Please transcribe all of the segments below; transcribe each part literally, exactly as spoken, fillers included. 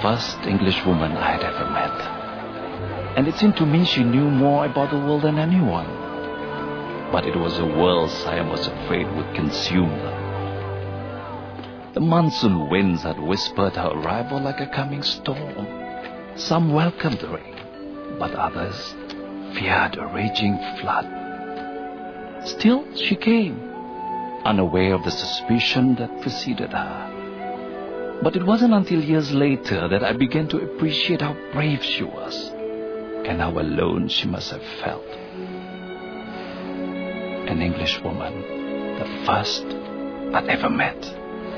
first Englishwoman I had ever met. And it seemed to me she knew more about the world than anyone. But it was a world Siam was afraid would consume her. The monsoon winds had whispered her arrival like a coming storm. Some welcomed the rain, but others feared a raging flood. Still, she came, unaware of the suspicion that preceded her. But it wasn't until years later that I began to appreciate how brave she was and how alone she must have felt. An Englishwoman, the first I'd ever met.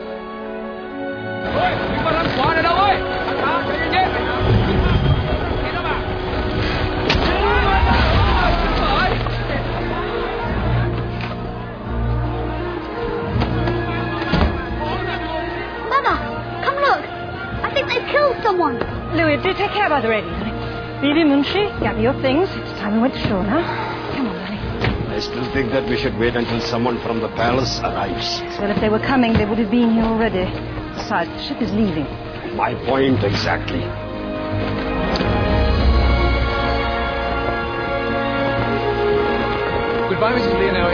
Someone. Louis, do take care about the radio, darling. Bibi, Munshi, gather your things. It's time we went to shore now. Come on, darling. I still think that we should wait until someone from the palace arrives. Well, if they were coming, they would have been here already. Besides, the ship is leaving. My point exactly. Goodbye, Missus Leonel.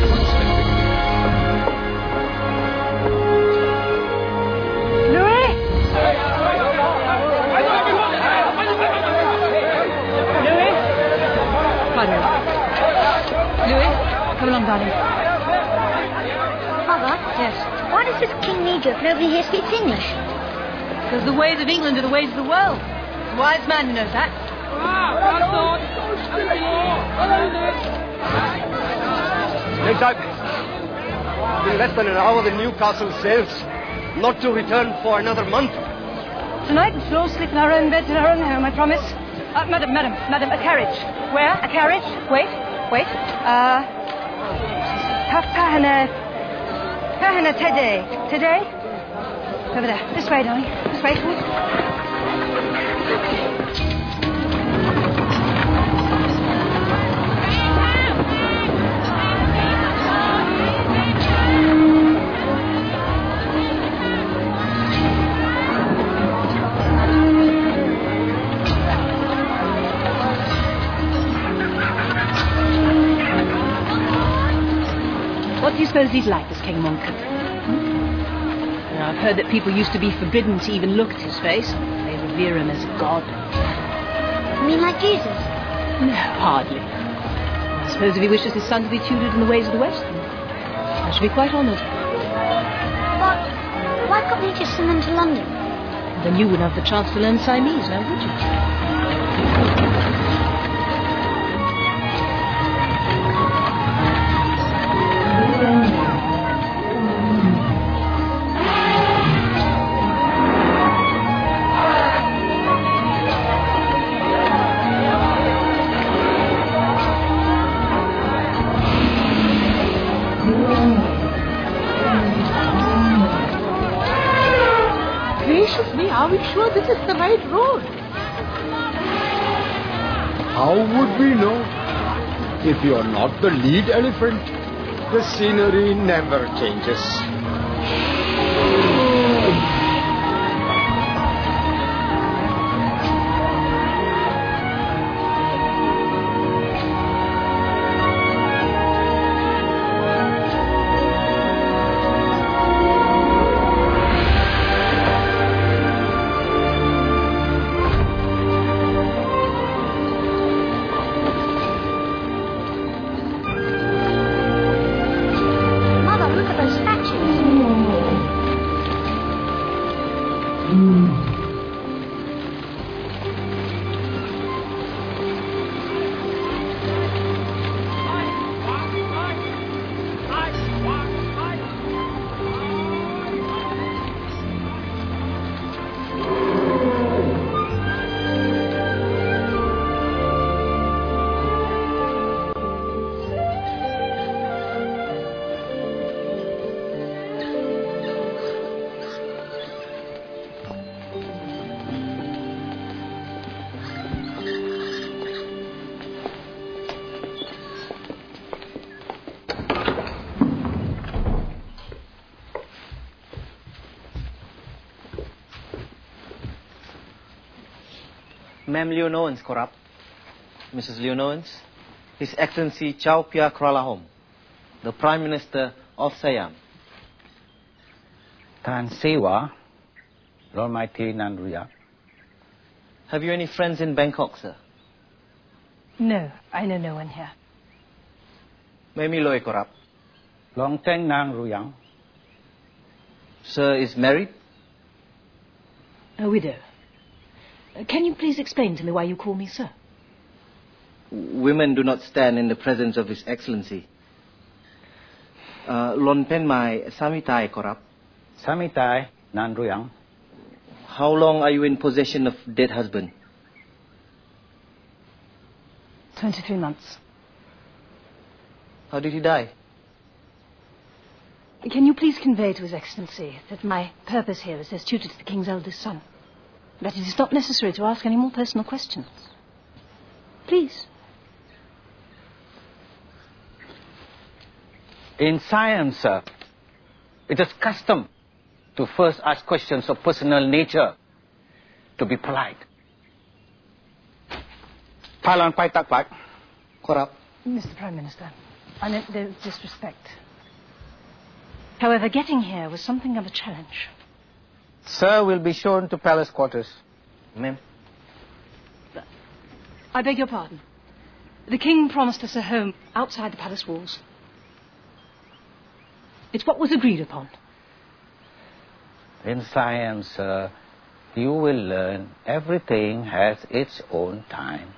Come along, darling. Mother? Yes? Why does this King need you if nobody here speaks English? Because the ways of England are the ways of the world. A wise man who knows that. Next time. In less than an hour, the Newcastle sails. Not to return for another month. Tonight, we shall all sleep in our own beds in our own home, I promise. Uh, madam, madam, madam, a carriage. Where? A carriage? Wait, wait. Uh... Pahana... Pahana today. Today? Over there. This way, darling. This way. What do you suppose he's like, this King Monk? Hmm? Now, I've heard that people used to be forbidden to even look at his face. They revere him as a god. You mean like Jesus? No, hardly. I suppose if he wishes his son to be tutored in the ways of the West, then I should be quite honoured. But why couldn't he just send them to London? Then you wouldn't have the chance to learn Siamese, now would you? Are we sure this is the right road? How would we know? If you're not the lead elephant, the scenery never changes. Mother, look at those statues. Ma'am Leonowens, Korab. Missus Leonowens, His Excellency Chow Phya Kralahom, the Prime Minister of Siam. Tan Sewa, Lord Mighty Nanruya. Have you any friends in Bangkok, sir? No, I know no one here. Memi Loy, Korab. Long Teng Nang Ruyang. Sir is married? A widow. Uh, can you please explain to me why you call me sir? Women do not stand in the presence of His Excellency. Uh, Lon Pen Mai Samitai, Korab. Samitai Nan Ruyang. How long are you in possession of dead husband? Twenty-three months. How did he die? Can you please convey to His Excellency that my purpose here is as tutor to the King's eldest son? That it is not necessary to ask any more personal questions. Please. In Siam, sir, it is custom to first ask questions of personal nature, to be polite. Palan Pai Tak Pak. Korab. Mister Prime Minister, I meant no disrespect. However, getting here was something of a challenge. Sir will be shown to palace quarters. Ma'am. I beg your pardon. The King promised us a home outside the palace walls. It's what was agreed upon. In Siam, sir, you will learn everything has its own time.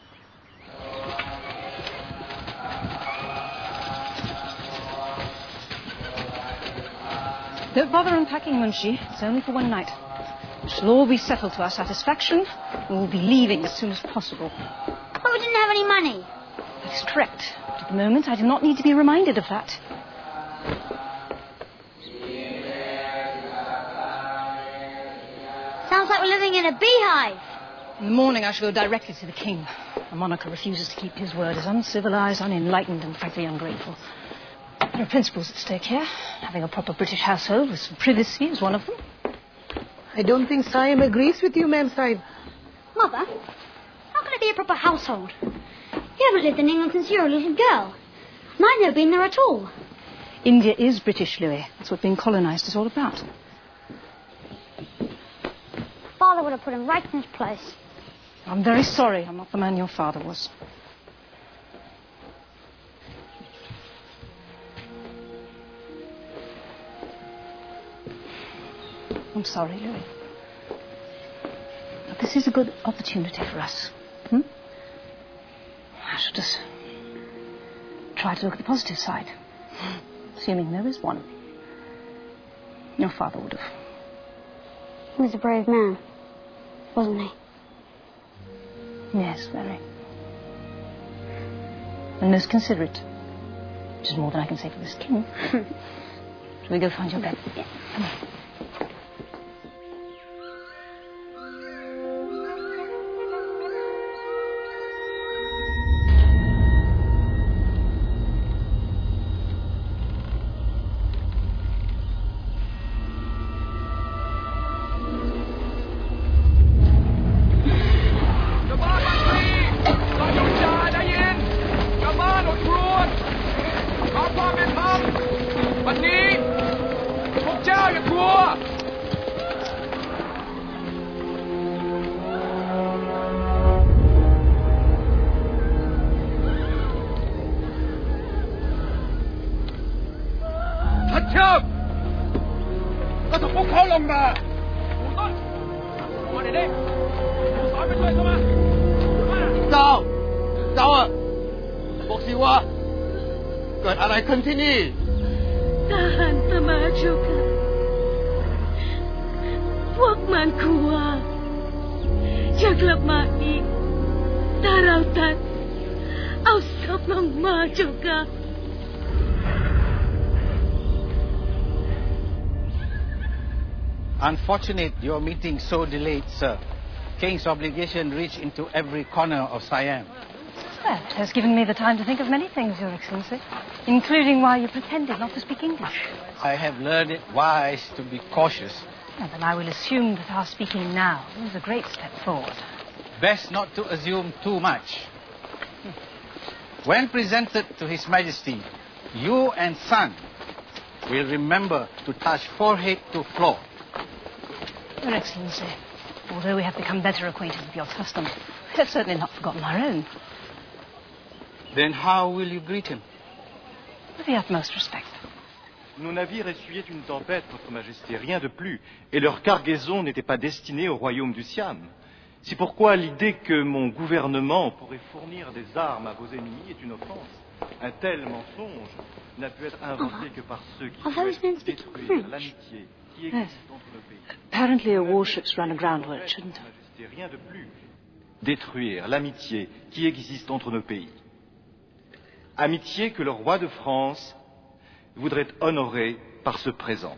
Don't bother unpacking, Munshi. It's only for one night. It shall all be settled to our satisfaction, and we'll be leaving as soon as possible. But we didn't have any money. That is correct. But at the moment, I do not need to be reminded of that. Sounds like we're living in a beehive. In the morning, I shall go directly to the King. A monarch who refuses to keep his word is uncivilized, unenlightened, and frankly ungrateful. There are principles at stake here. Having a proper British household with some privacy is one of them. I don't think Siam agrees with you, Ma'am Sahib. Mother, how can it be a proper household? You haven't lived in England since you were a little girl. And I've never been there at all. India is British, Louis. That's what being colonised is all about. Father would have put him right in his place. I'm very sorry I'm not the man your father was. I'm sorry, Louis. But this is a good opportunity for us. Hmm? I should just try to look at the positive side. Assuming there is one. Your father would have. He was a brave man, wasn't he? Yes, very. And most considerate. Which is more than I can say for this King. Shall we go find your bed? Yeah. Come on. Tahan tamajo ka. Huwag man kuha. Jaglap mati. Tarawtan. Ausap ng majo ka. Unfortunate your meeting so delayed, sir. King's obligation reached into every corner of Siam. Well, it has given me the time to think of many things, Your Excellency, including why you pretended not to speak English. I have learned it wise to be cautious. Well, then I will assume that our speaking now is a great step forward. Best not to assume too much. When presented to His Majesty, you and son will remember to touch forehead to floor. Your Excellency, although we have become better acquainted with your custom, we have certainly not forgotten our own. Then how will you greet him? With the utmost respect. Nos navires essuyaient une tempête, Votre Majesté, rien de plus. Et leur cargaison n'était pas destinée au royaume du Siam. C'est pourquoi l'idée que mon gouvernement pourrait fournir des armes à vos ennemis est une offense. Un tel mensonge n'a pu être inventé que par ceux qui souhaitent détruire l'amitié qui existe entre nos pays. Apparently a warship's run aground where it shouldn't. Votre Majesté, rien de plus. Détruire l'amitié qui existe entre nos pays. Amitié que le roi de France voudrait honorer par ce présent.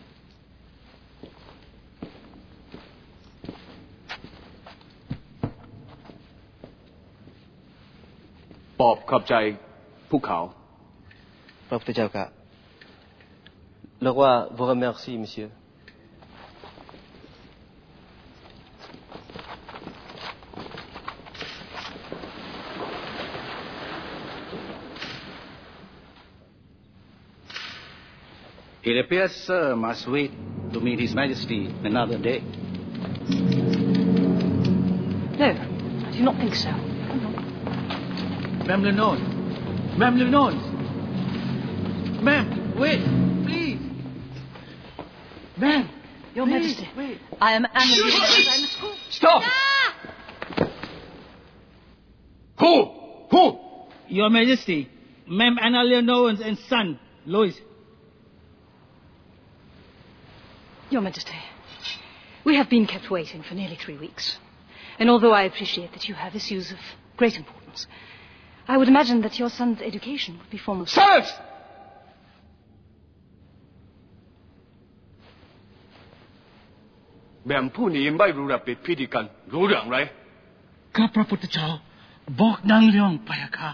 ปอบขอบใจภูเขาพระพุทธเจ้าค่ะ Le roi vous remercie, monsieur. It appears Sir must wait to meet His Majesty another day. No, I do not think so. Ma'am Lenon. Ma'am Lenon. Ma'am, wait, please. Ma'am. Your please, Majesty, wait. I am Anna. I must go. Stop! Who? Who? Your Majesty, Ma'am Anna Leonowens and son, Louis. Your Majesty, we have been kept waiting for nearly three weeks. And although I appreciate that you have issues of great importance, I would imagine that your son's education would be foremost. Silence! แม่มผู้นี้ไม่รู้ระเบียบพิธีการรู้เรื่องไรข้าพระพุทธเจ้าบอกนางเลี้ยงไปอะค่ะ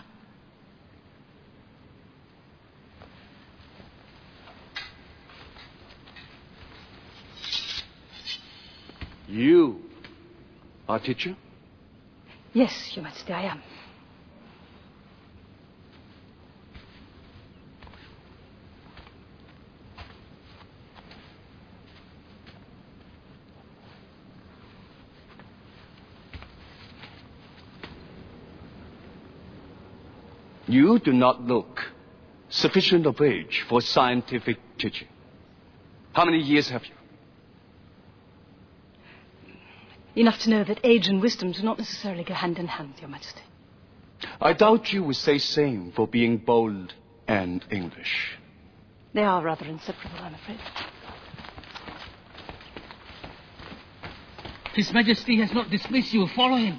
You are teacher? Yes, Your Majesty, I am. You do not look sufficient of age for scientific teaching. How many years have you? Enough to know that age and wisdom do not necessarily go hand in hand, Your Majesty. I doubt you would say same for being bold and English. They are rather inseparable, I'm afraid. His Majesty has not dismissed you. Follow him.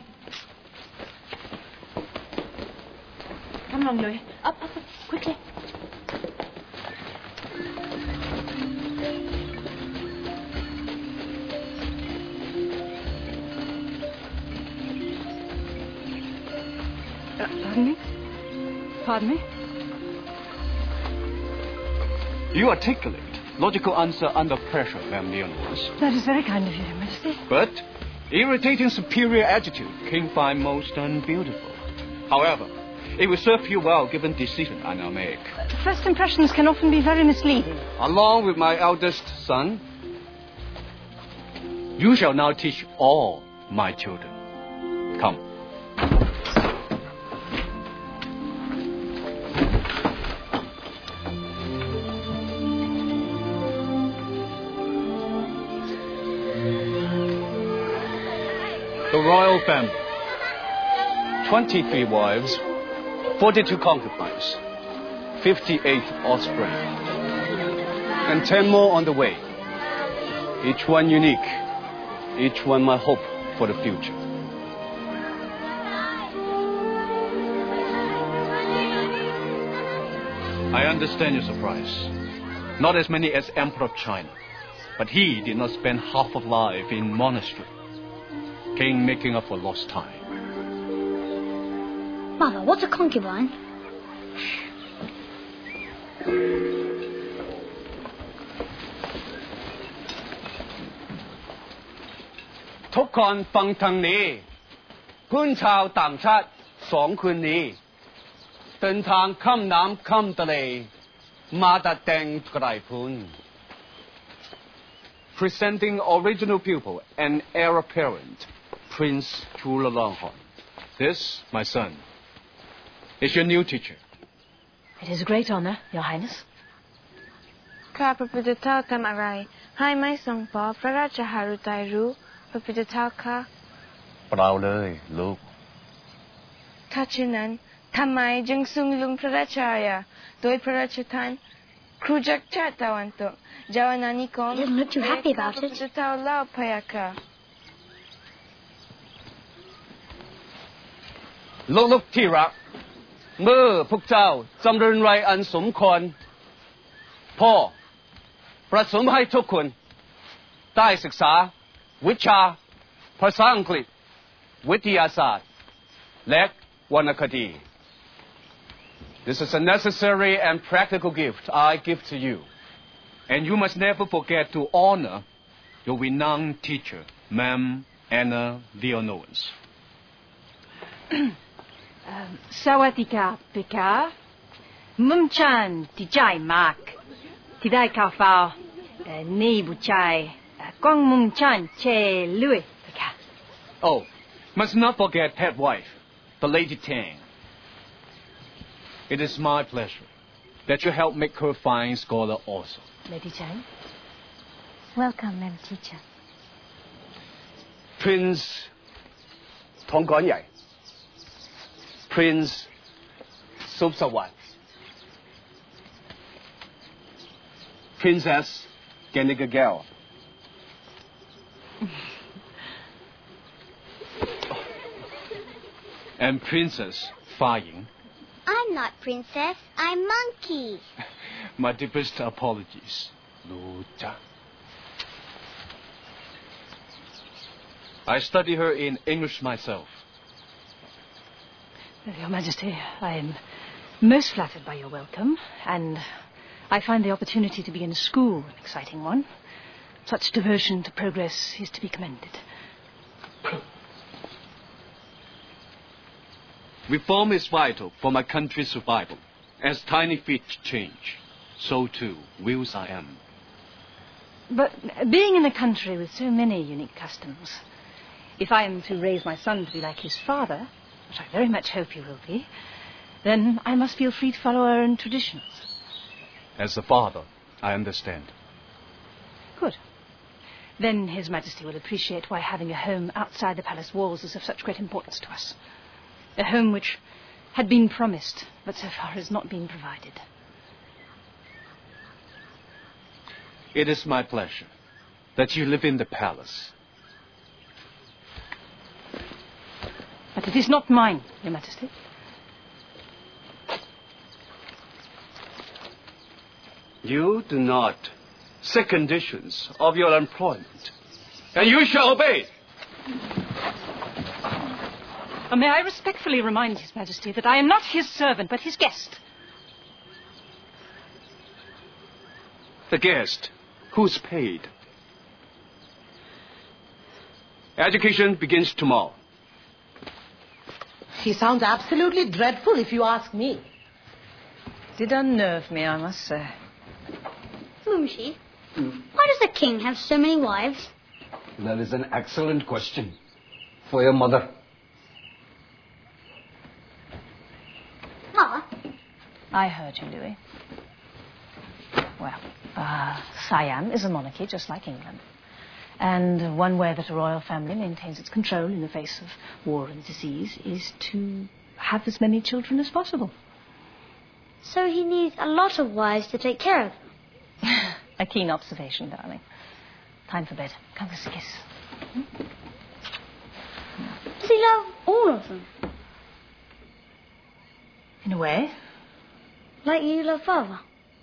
Come along, Louis. Up, up, up, quickly. Uh, pardon me? Pardon me? You articulate logical answer under pressure, Ma'am Leonores. That is very kind of you, Your Majesty. But irritating superior attitude King find most unbeautiful. However, it will serve you well given decision I now make. Uh, first impressions can often be very misleading. Along with my eldest son, you shall now teach all my children. Come. The royal family. Twenty-three wives, forty-two concubines, fifty-eight offspring, and ten more on the way. Each one unique, each one my hope for the future. I understand your surprise. Not as many as Emperor of China, but he did not spend half of life in monastery. King making up for lost time. Mother, what's a concubine? ทุกคนฟังทางนี้เพื่อนชาวต่างชาติสองคนนี้เดินทางข้ามน้ำข้ามทะเลมาดัดแต่งไกรพุน Presenting original pupil and heir apparent Prince Chulalongkorn. This, my son, is your new teacher. It is a great honor, Your Highness. ข้าพระพุทธเจ้าทำอะไรให้ไม่ทรงพอพระราชหฤทัยรู้พระพุทธเจ้าคะเปล่าเลยลูกถ้าเช่นนั้นทำไมจึงทรงลงพระราชอาญาโดยพระราชทานครูจากชาติตะวันตกเจ้าอาณานิคม He doesn't look too happy about พระ it. พุทธเจ้าเล่าพยาค่ะลูกๆที่รักเมื่อพวกเจ้าจำเริญวัยอันสมควรพ่อประสงค์ให้ทุกคนได้ศึกษาวิชาภาษาอังกฤษวิทยาศาสตร์และวรรณคดี This is a necessary and practical gift I give to you. And you must never forget to honor your renowned teacher, Ma'am Anna Leonowens. um, Sawadika Pika. Mumchan Tijai Mark. Tidai Kafao. Ni Buchai. Gong Mumchan Che Louis Pika. Oh, must not forget pet wife, the Lady Tang. It is my pleasure that you help make her fine scholar also. Lady Chang. Welcome, ma'am teacher. Prince Tong Guanyai, Prince Subsawat, Princess Ganigagel, and Princess Fa Ying. I'm not princess. I'm monkey. My deepest apologies, Lu Zha. I study her in English myself. Your Majesty, I am most flattered by your welcome, and I find the opportunity to begin a school an exciting one. Such devotion to progress is to be commended. Reform is vital for my country's survival. As tiny feet change, so too will Siam. But being in a country with so many unique customs, if I am to raise my son to be like his father, which I very much hope he will be, then I must feel free to follow our own traditions. As a father, I understand. Good. Then His Majesty will appreciate why having a home outside the palace walls is of such great importance to us. A home which had been promised, but so far has not been provided. It is my pleasure that you live in the palace. But it is not mine, Your Majesty. You do not set conditions of your employment, and you shall obey. Uh, may I respectfully remind His Majesty that I am not his servant, but his guest. The guest, who's paid. Education begins tomorrow. He sounds absolutely dreadful, if you ask me. Did unnerve me, I must say. Mumshi, why does the king have so many wives? That is an excellent question for your mother. Mother? I heard you, Louis. Well, uh, Siam is a monarchy just like England. And one way that a royal family maintains its control in the face of war and disease is to have as many children as possible. So he needs a lot of wives to take care of them. A keen observation, darling. Time for bed. Come, kiss a kiss. Hmm? Does he love all of them? In a way. Like you love father?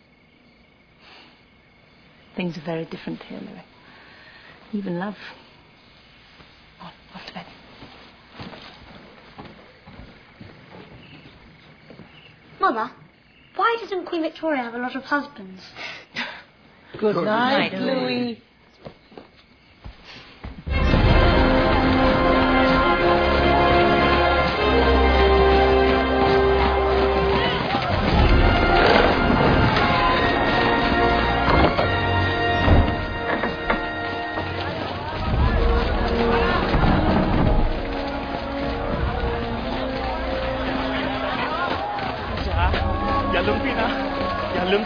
Things are very different here, Louis. Even love. On, off to bed. Mother, why doesn't Queen Victoria have a lot of husbands? Good, Good night, night, Louis. Louis.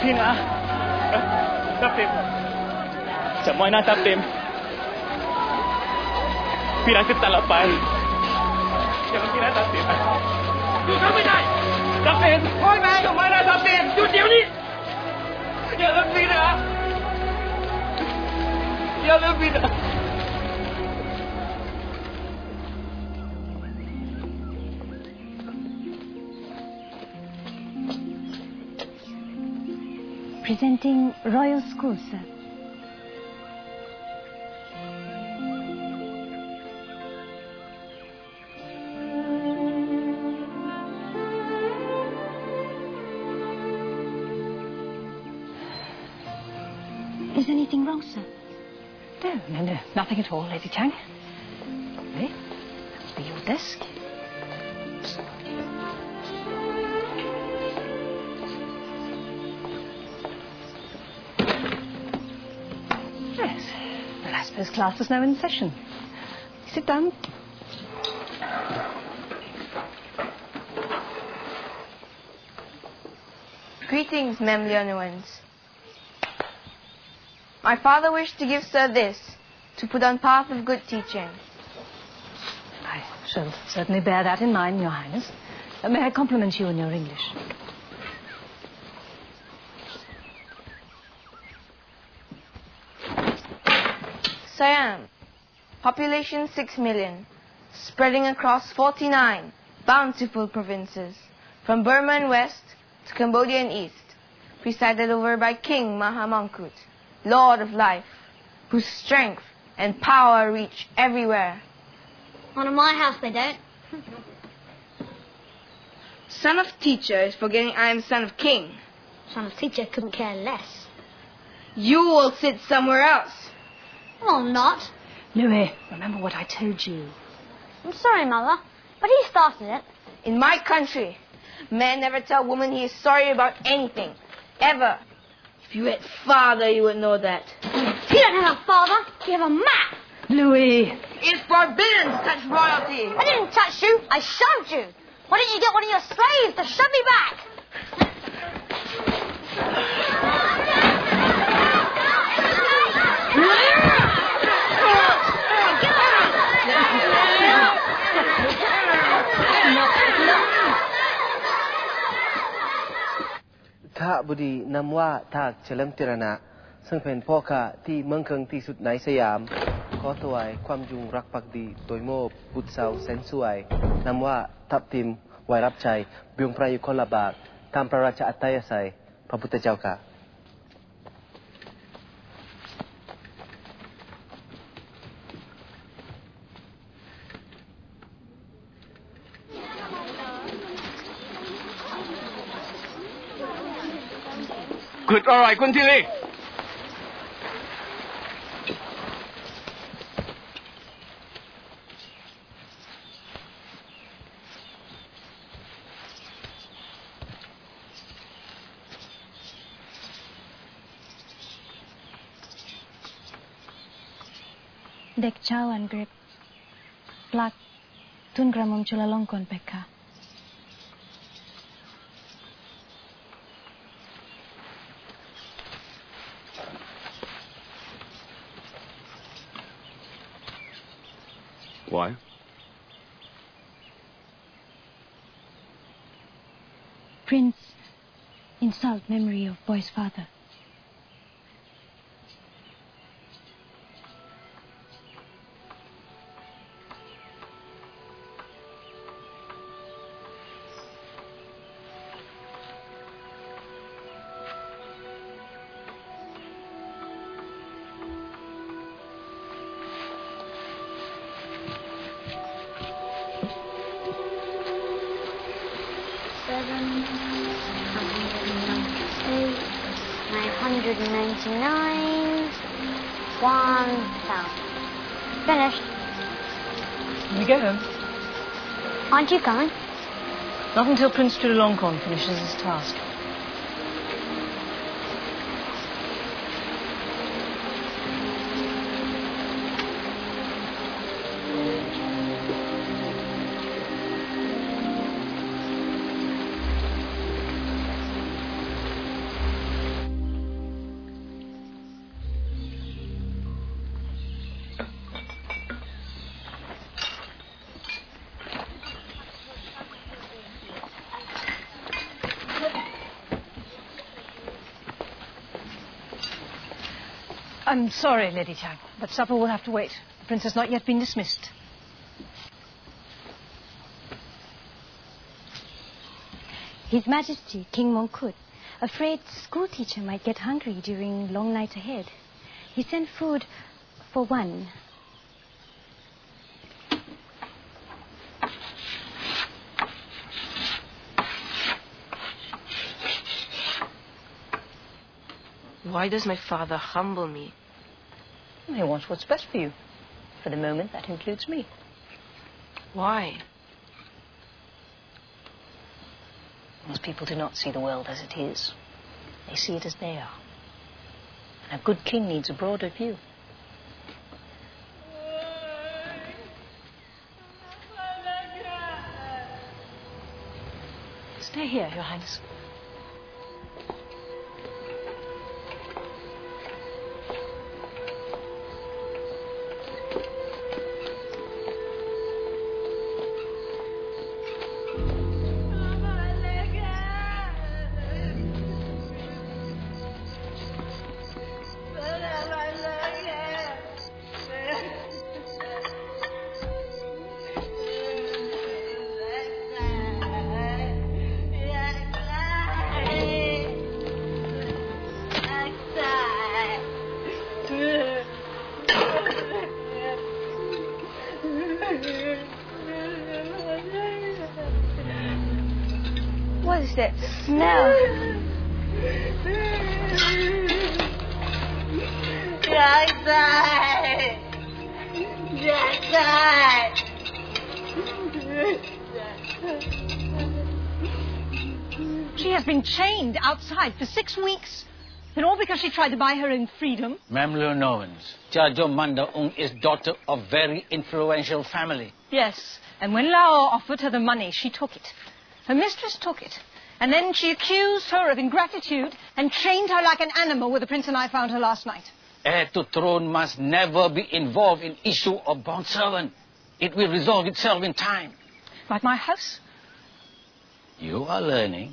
Pin à? Tháp Tim. Chậm mỏi na Tháp Tim. Pin đã kita lepai. Jangan kira Tháp Tim. Jangan kira. Tháp Tim. Thôi mày. Chậm mỏi na Tháp Tim. Chú chịu đi. Jangan kira. Jangan kira. Presenting Royal School, sir. Is anything wrong, sir? No, no, no, nothing at all, Lady Chang. Lovely. That'll be your desk. Yes. Well, I suppose class is now in session. Sit down. Greetings, Mem Leonowens. My father wished to give Sir this, to put on path of good teaching. I shall certainly bear that in mind, Your Highness. Uh, may I compliment you on your English? Siam, population six million, spreading across forty-nine bountiful provinces, from Burma in west to Cambodia in east, presided over by King Maha Mongkut, Lord of Life, whose strength and power reach everywhere. Not in my house they don't. Son of teacher is forgetting I am son of king. Son of teacher couldn't care less. You will sit somewhere else. Well, not. Louis, remember what I told you. I'm sorry, Mother, but he started it. In my country, man never tell woman he is sorry about anything. Ever. If you had father, you would know that. You don't have a father. You have a map. Louis. It's forbidden to touch royalty. I didn't touch you. I shoved you. Why didn't you get one of your slaves to shove me back? Kha Budi Namwa Thak Chelam Tirana ซึ่งเป็นพ่อข้าที่เมืองเคิงที่สุดในสยามขอถวายความจงรักภักดีโดยมอบบุตรสาวแสนสวยนำว่าทับทิมไว้รับใช้เบียงพระยุคลบาทตามพระราชอัธยาศัยพระพุทธเจ้าค่ะ Good, all right, continue. Dek Chawan Grip Plak Tun Gramam Chulalongkon Pekka. Why? Prince insult memory of boy's father. ninety-nine, one thousand. Finished. We go home. Aren't you coming? Not until Prince Chulalongkorn finishes his task. I'm sorry, Lady Chang, but supper will have to wait. The prince has not yet been dismissed. His Majesty, King Mongkut, afraid school teacher might get hungry during long night ahead. He sent food for one. Why does my father humble me? He wants what's best for you. For the moment, that includes me. Why? Most people do not see the world as it is. They see it as they are. And a good king needs a broader view. Stay here, Your Highness. What is that smell? Jackson! Jackson! She has been chained outside for six weeks. And all because she tried to buy her own freedom. Ma'am Leonowens, Jajo Mandaung is daughter of very influential family. Yes, and when Lao offered her the money, she took it. Her mistress took it. And then she accused her of ingratitude and chained her like an animal where the prince and I found her last night. Heir to throne must never be involved in issue of bondservant. It will resolve itself in time. Like my house? You are learning.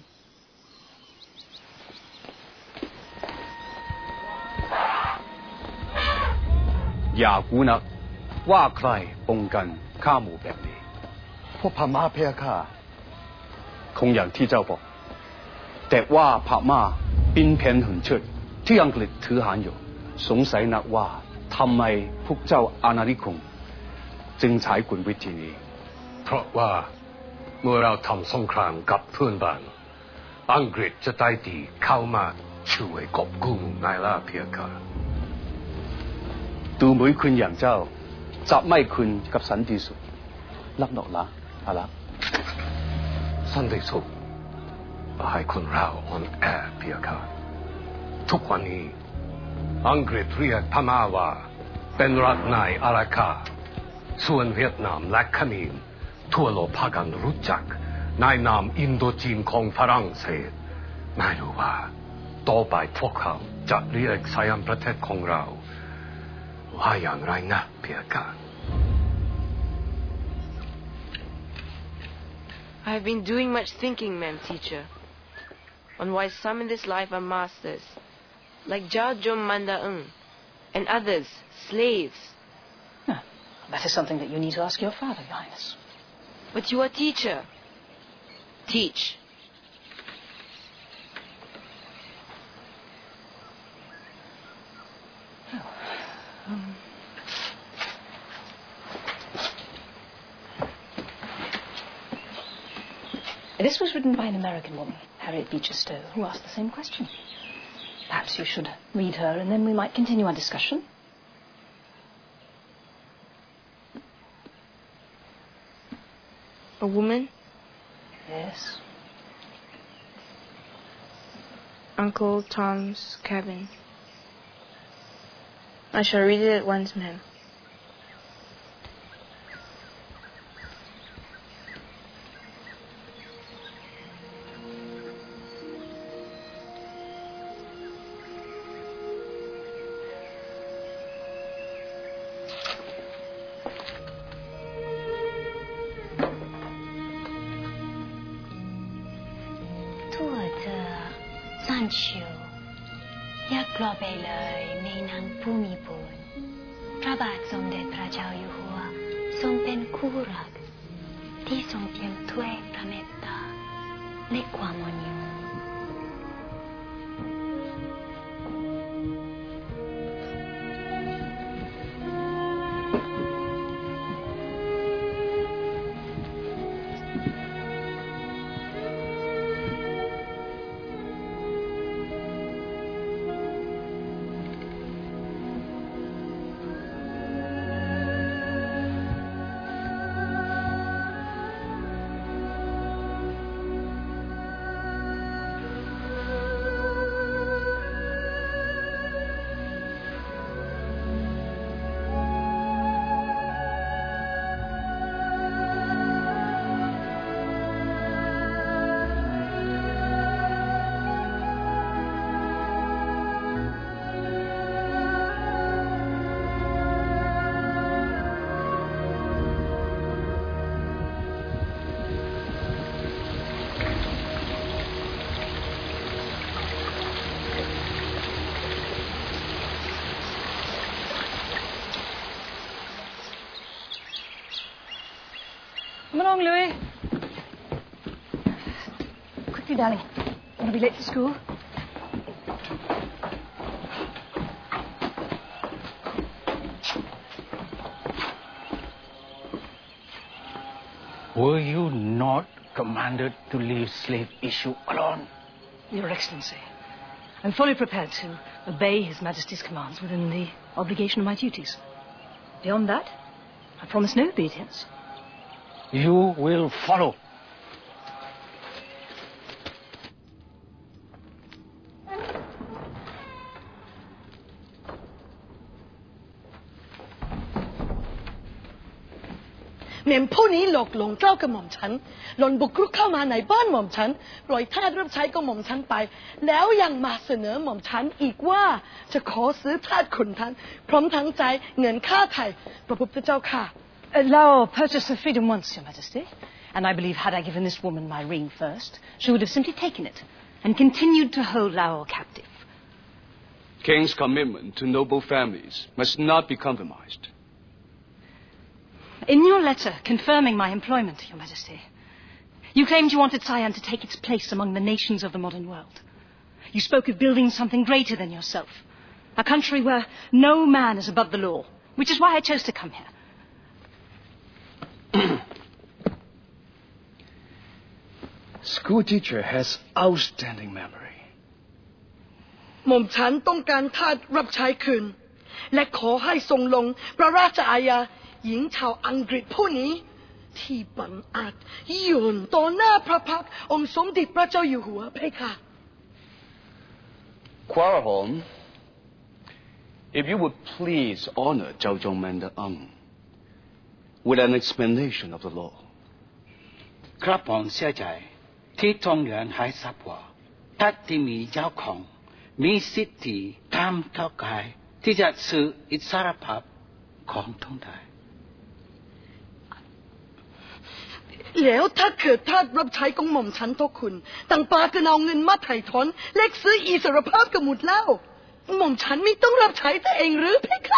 Yakuna, wa krai bongkan kamu bepni. พวกพม่าเพคะคงอย่างที่เจ้าบอกแต่ว่าพม่าเป็นแผนหุ่นเชิดที่อังกฤษถือหางอยู่สงสัยนักว่าทำไมพวกเจ้าอาณานิคมจึงใช้กลวิธีนี้เพราะว่าเมื่อเราทำสงครามกับเพื่อนบ้านอังกฤษจะได้ดีเข้ามาช่วยกอบกู้นายล่าเพียค่ะดูเหมือนคุณอย่างเจ้าจะไม่คุณกับสันติสุขรับหนอกละอะไรสันติสุขให้คนเราอ่อนแอเพียค่ะทุกวันนี้อังกฤษเรียกพม่าว่าเป็นรัฐในอาราคาส่วนเวียดนามและเขมรทั่วโลกพากันรู้จักในนามอินโดจีนของฝรั่งเศสไม่รู้ว่าต่อไปพวกเขาจะเรียกสยามประเทศของเราว่าอย่างไรนะเพียค่ะ I have been doing much thinking, ma'am, teacher, on why some in this life are masters, like Jajom Mandaung, and others, slaves. No, that is something that you need to ask your father, Your Highness. But you are teacher. Teach. Oh, um... This was written by an American woman, Harriet Beecher Stowe, who asked the same question. Perhaps you should read her, and then we might continue our discussion. A woman? Yes. Uncle Tom's Cabin. I shall read it at once, ma'am. อย่ากลัวไปเลยแม่นางผู้มีบุญพระบาทสมเด็จพระเจ้าอยู่หัวทรงเป็นคู่รักที่ทรงเปี่ยมด้วยพระเมตตาและความอ่อนโยน Come along, Louis. Quickly, darling. I'm going to be late for school. Were you not commanded to leave slave issue alone? Your Excellency, I'm fully prepared to obey His Majesty's commands within the obligation of my duties. Beyond that, I promise no obedience. You will follow. เมมผู้นี้หลอกลวงเจ้ากระหม่อมฉันหล่นบุกรุกเข้ามาในบ้านหม่อมฉันปล่อยทาสรับใช้กระหม่อมฉันไปแล้วยังมาเสนอหม่อมฉันอีกว่าจะขอซื้อทาสขุนทัพพร้อมทั้งใจเงินค่าไถ่พระพุทธเจ้าค่ะ Lao purchased her freedom once, Your Majesty, and I believe had I given this woman my ring first, she would have simply taken it and continued to hold Lao captive. King's commitment to noble families must not be compromised. In your letter confirming my employment, Your Majesty, you claimed you wanted Siam to take its place among the nations of the modern world. You spoke of building something greater than yourself, a country where no man is above the law, which is why I chose to come here. School teacher has outstanding memory. หม่อมฉันต้องการทาสรับใช้คืนและขอให้ทรงลงพระราชอาญาหญิงชาวอังกฤษผู้นี้ที่บังอาจยืนต่อหน้าพระพักตร์องค์สมเด็จพระเจ้าอยู่หัวเพคะ Quarrelholm, if you would please honor Zhao Zhongmen the Ung with an explanation of the law. ครับผมเสียใจที่ต้องเรียนให้ทราบว่าทัศน์ที่มีเจ้าของมีสิทธิตามต้องการที่จะซื้ออิสรภาพของตนได้แล้วถ้าเกิดทาสรับใช้ของหม่อมฉันทคุณต่างปากันเอาเงินมาไถ่ถอนเล็กซื้ออิสรภาพกับหมุดแล้วหม่อมฉันไม่ต้องรับใช้ตัวเองหรือเพคะ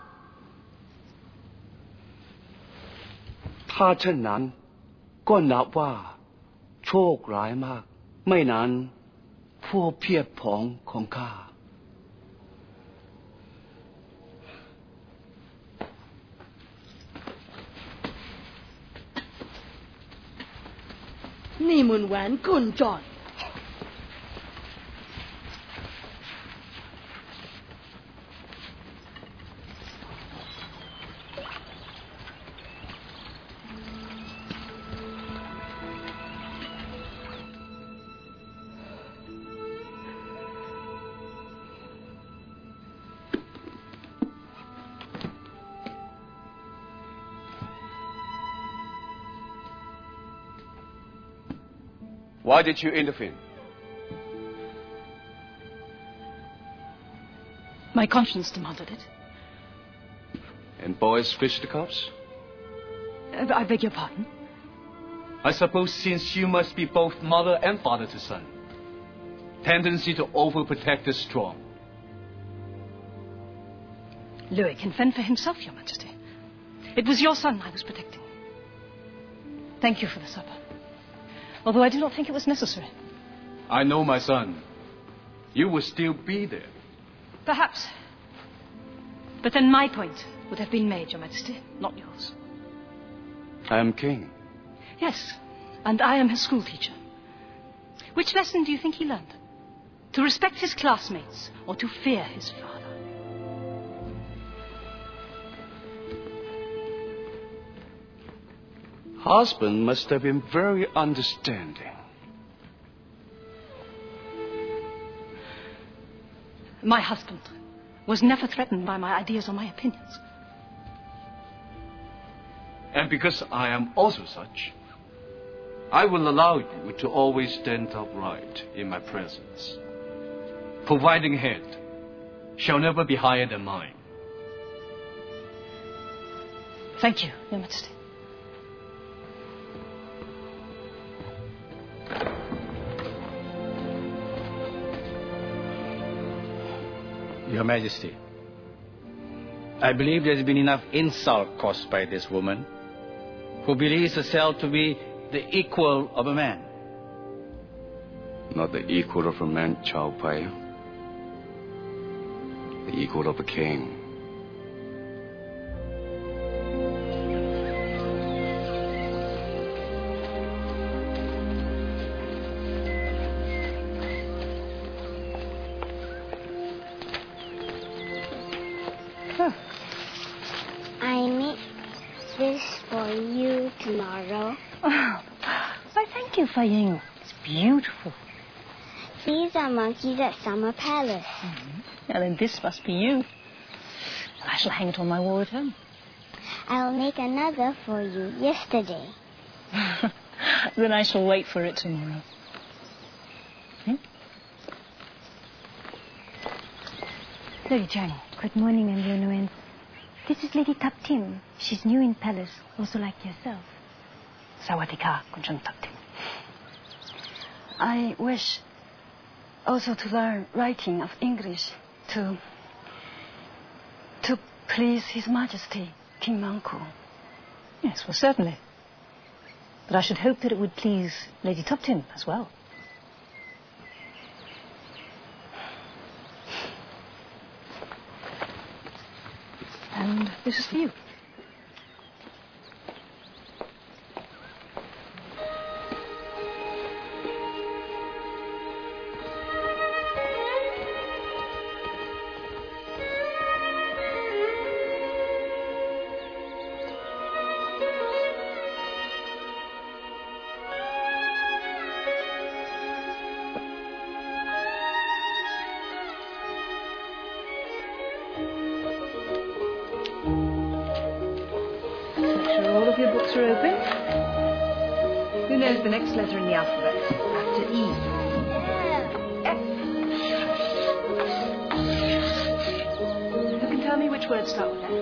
ถ้าเช่นนั้นก็นับว่าโชคร้ายมากไม่นั้นพวกเพียบพองของข้านี่เหมือนแหวนกุญจร Why did you intervene? My conscience demanded it. And boys fisticuffs? Uh, I beg your pardon? I suppose since you must be both mother and father to son, tendency to overprotect the strong Louis can fend for himself, Your Majesty. It was your son I was protecting. Thank you for the supper. Although I do not think it was necessary. I know, my son. You will still be there. Perhaps. But then my point would have been made, Your Majesty, not yours. I am king. Yes, and I am his schoolteacher. Which lesson do you think he learned? To respect his classmates or to fear his father? Husband must have been very understanding. My husband was never threatened by my ideas or my opinions. And because I am also such, I will allow you to always stand upright in my presence. Providing head shall never be higher than mine. Thank you, Your Majesty. Your Majesty, I believe there's been enough insult caused by this woman, who believes herself to be the equal of a man. Not the equal of a man, Chao Pai. The equal of a king. I made this for you tomorrow. Oh, why, thank you, Fei Ying. It's beautiful. These are monkeys at Summer Palace. Mm-hmm. And then this must be you. I shall hang it on my wall at home. I'll make another for you yesterday. Then I shall wait for it tomorrow. Hmm? Lady Chang. Good morning, Anlianuan. This is Lady Tap Tim. She's new in palace, also like yourself. Sawadika, Kunjung Taktim. I wish also to learn writing of English to to please His Majesty, King Mangku. Yes, well, certainly. But I should hope that it would please Lady Tuptim as well. And this is for you. All of your books are open. Who knows the next letter in the alphabet after E? F. Who can tell me which words start with F?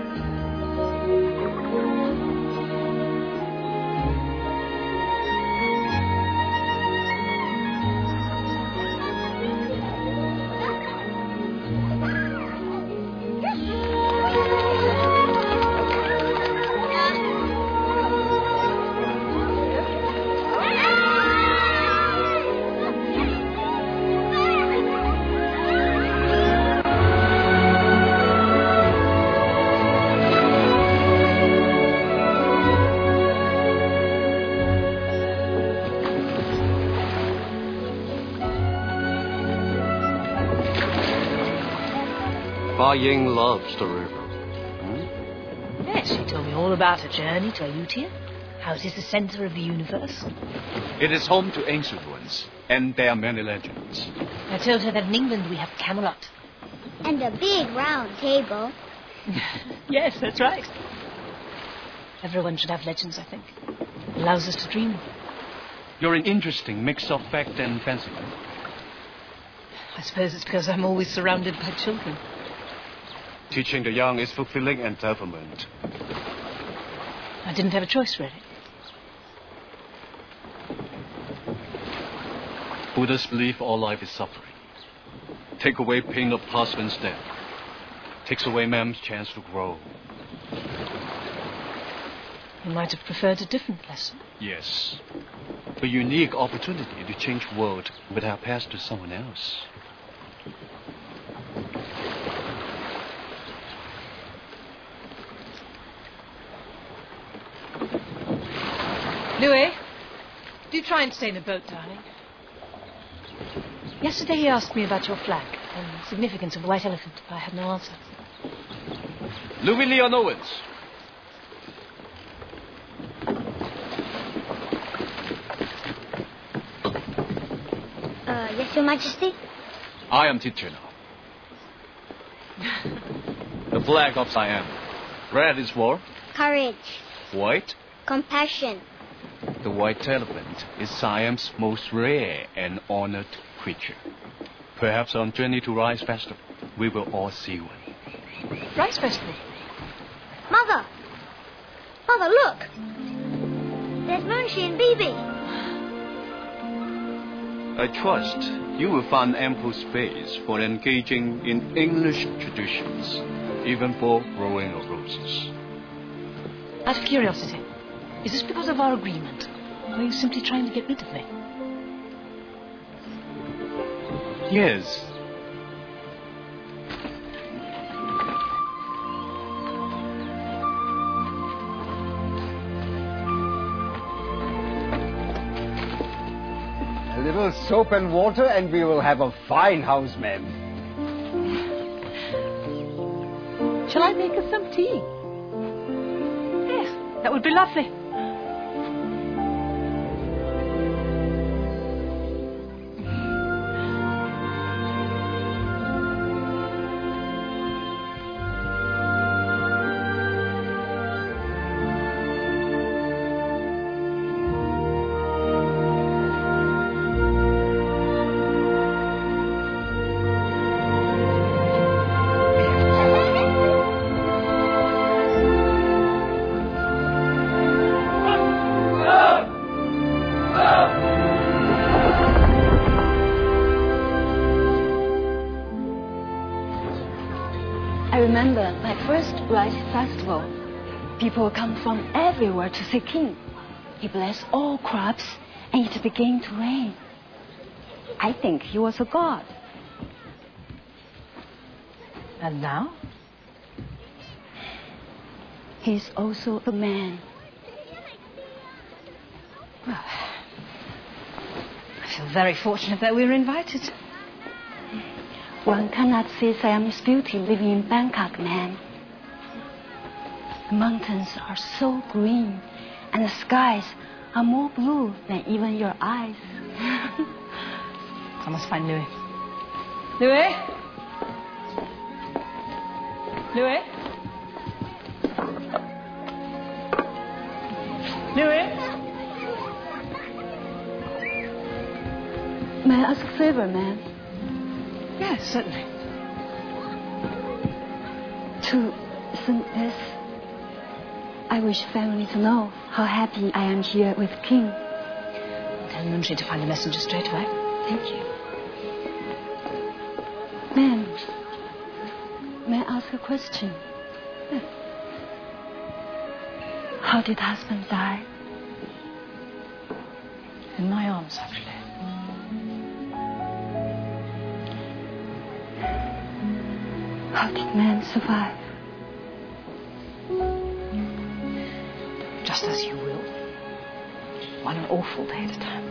Fei Ying loves the river. Hmm? Yes, she told me all about her journey to Ayutthaya, how it is the center of the universe. It is home to ancient ones, and there are many legends. I told her that in England we have Camelot. And a big round table. Yes, that's right. Everyone should have legends, I think. It allows us to dream. You're an interesting mix of fact and fancy. I suppose it's because I'm always surrounded by children. Teaching the young is fulfilling entitlement. I didn't have a choice, really. Buddhists believe all life is suffering. Take away pain of husband's death. Takes away Ma'am's chance to grow. You might have preferred a different lesson. Yes. A unique opportunity to change the world without pass to someone else. Louis, do try and stay in the boat, darling. Yesterday he asked me about your flag and the significance of the white elephant. I had no answer. Louis Leon Owens. Uh, yes, Your Majesty? I am teacher now. The flag of Siam. Red is war. Courage. White. Compassion. The white elephant is Siam's most rare and honored creature. Perhaps on journey to Rice Festival, we will all see one. Rice Festival? Mother! Mother, look! There's Munshi and Bibi. I trust you will find ample space for engaging in English traditions, even for growing of roses. Out of curiosity, is this because of our agreement? Or are you simply trying to get rid of me? Yes. A little soap and water and we will have a fine house, ma'am. Shall I make us some tea? Yes, that would be lovely. I remember my first Rice Festival. People come from everywhere to see King. He blessed all crops and it began to rain. I think he was a god. And now? He's also a man. Well, I feel very fortunate that we were invited. One cannot see Siamese beauty living in Bangkok, man. The mountains are so green, and the skies are more blue than even your eyes. I must find Louis. Louis? Louis? Louis? May I ask a favor, ma'am? Yes, certainly. To Saint S, I wish family to know how happy I am here with King. Tell Munshi to find a messenger straight away. Thank you. Ma'am, may I ask a question? Yes. How did husband die? In my arms, actually. How did man survive? Just as you will. One awful day at a time.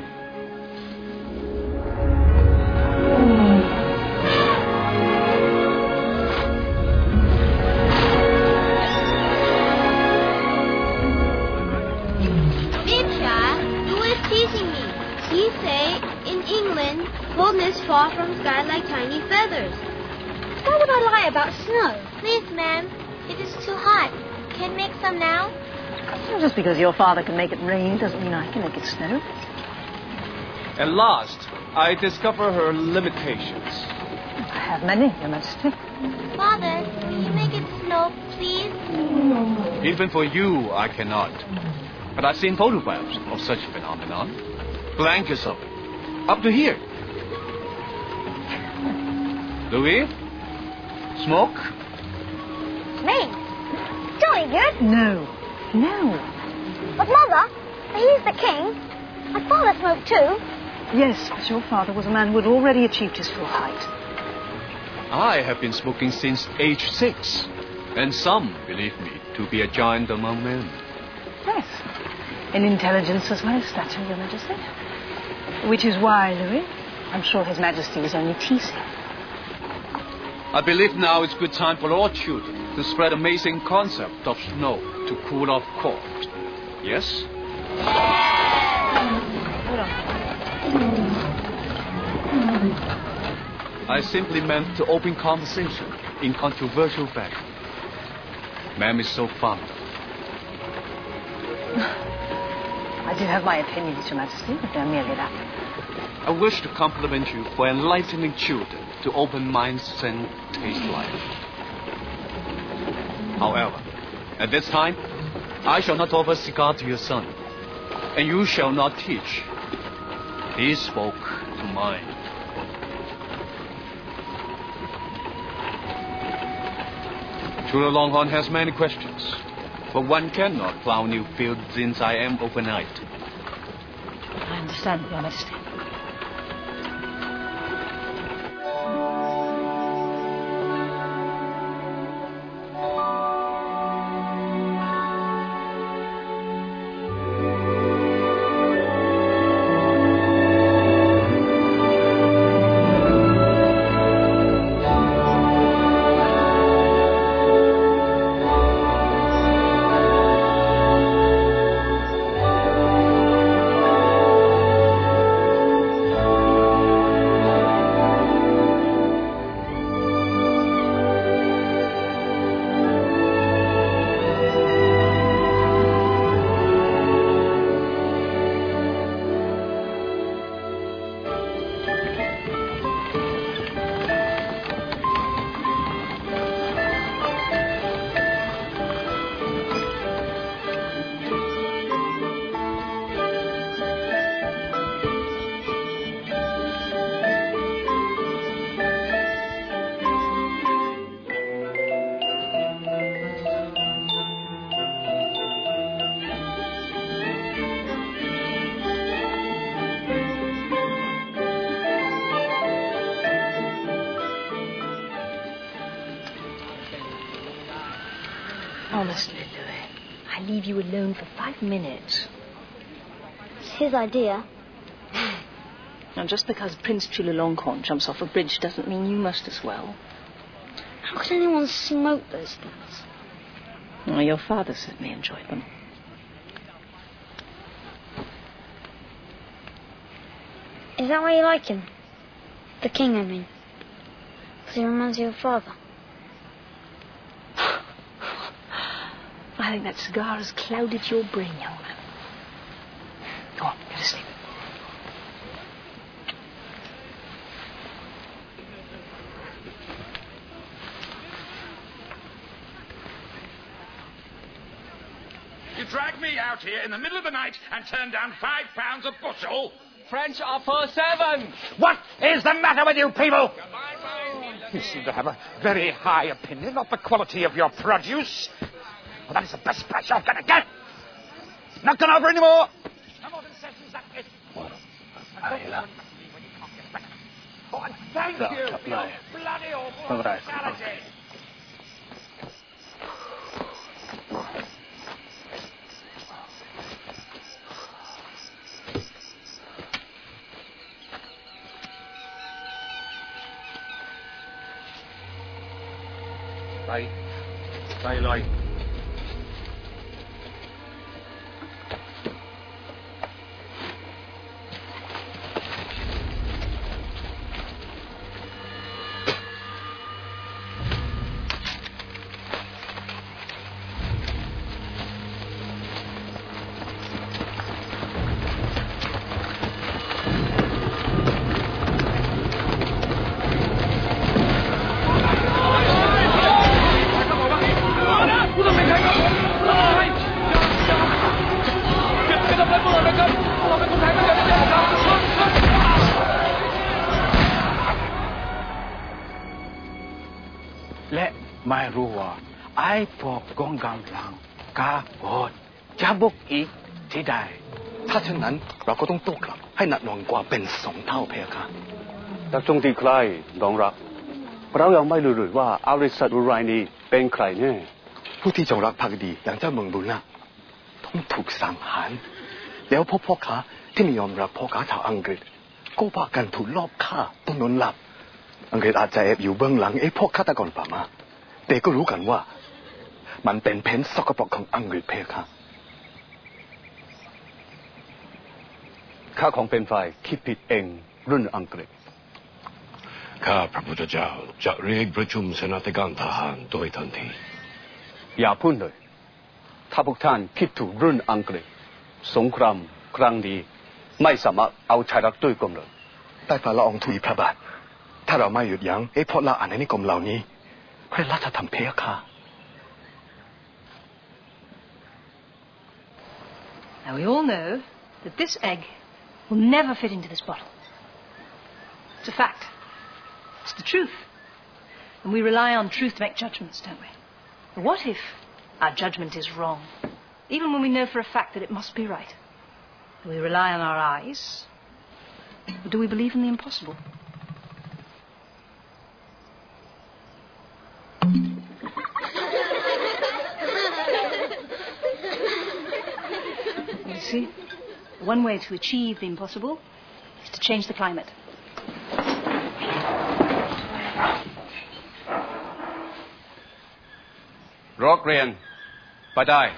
He say, in England, coldness fall from sky like tiny feathers. Why would I lie about snow? Please, ma'am. It is too hot. Can make some now? Well, just because your father can make it rain doesn't mean I can make it snow. At last, I discover her limitations. I have many, Your Majesty. Father, can you make it snow, please? Even for you, I cannot. But I've seen photographs of such phenomenon. Blankets of it. Up to here. Louis, Smoke? Me? Jolly good. No. No. But, Mother, he's the king. My father smoked too. Yes, but your father was a man who had already achieved his full height. I have been smoking since age six. And some believe me to be a giant among men. Yes. In intelligence as well as stature, Your Majesty. Which is why, Louis, I'm sure His Majesty was only teasing. I believe now is good time for all children to spread amazing concept of snow to cool off cold. Yes? Hold on. I simply meant to open conversation in controversial fashion. Ma'am is so fond. I do have my opinions, Your Majesty, but they're merely that. I wish to compliment you for enlightening children to open minds and taste life. However, at this time, I shall not offer a cigar to your son, and you shall not teach. He spoke to mine. True Longhorn has many questions, but one cannot plow new fields since I am overnight. I understand, Your Majesty. Honestly, Louis, I leave you alone for five minutes. It's his idea. Now, just because Prince Chulalongkorn jumps off a bridge doesn't mean you must as well. How could anyone smoke those things? Well, your father certainly enjoyed them. Is that why you like him? The king, I mean. Because he reminds you of father. I think that cigar has clouded your brain, young man. Go on, go to sleep. You drag me out here in the middle of the night and turn down five pounds a bushel? French offer seven. What is the matter with you people? You seem to have a very high opinion of the quality of your produce. Well, that is the best price you're going to get. Not going over anymore. No more concessions, that's it. Oh, and thank you for your bloody awful hospitality. Đây, đây lời. และไม่รู้ว่าไอ้พวกกองกำลังกาบดจะบุกอีกที่ใดถ้าเช่นนั้นเราก็ต้องโต้กลับให้หนักหน่วงกว่าเป็นสองเท่าเพคะแต่จงตีใครน้องรักเรายังไม่รู้เลยว่าอาริสัตอุไรนี้เป็นใครแน่ผู้ที่จงรักภักดีอย่างเจ้าเมืองบุญนะต้องถูกสังหารแล้วพวกพ่อค้าที่ไม่ยอมรับพ่อค้าชาวอังกฤษก็พากันถูกลอบฆ่าต้นนนหลับอังกฤษอาจจะแอบอยู่เบื้องหลังไอ้พวกฆาตกรป่ามาแต่ก็รู้กันว่ามันเป็นแผนสกปรกของอังกฤษเพคะข้าของเป็นฝ่ายคิดผิดเองรุ่นอังกฤษข้าพระพุทธเจ้าจะเรียกประชุมเสนาธิการทหารโดยทันทีอย่าพูดเลยถ้าพวกท่านคิดถูกรุ่นอังกฤษสงครามครั้งนี้ไม่สามารถเอาชายรักด้วยกลมเลยใต้ฝ่าละอองธุลีพระบาทถ้าเราไม่หยุดยั้งไอ้พวกละอ่านในนิคมเหล่านี้ใครราชธรรมเพคะ Now we all know that this egg will never fit into this bottle. It's a fact. It's the truth. And we rely on truth to make judgments, don't we? But what if our judgment is wrong, even when we know for a fact that it must be right? Do we rely on our eyes? Or do we believe in the impossible? You see, one way to achieve the impossible is to change the climate. Rock Rian, Badai.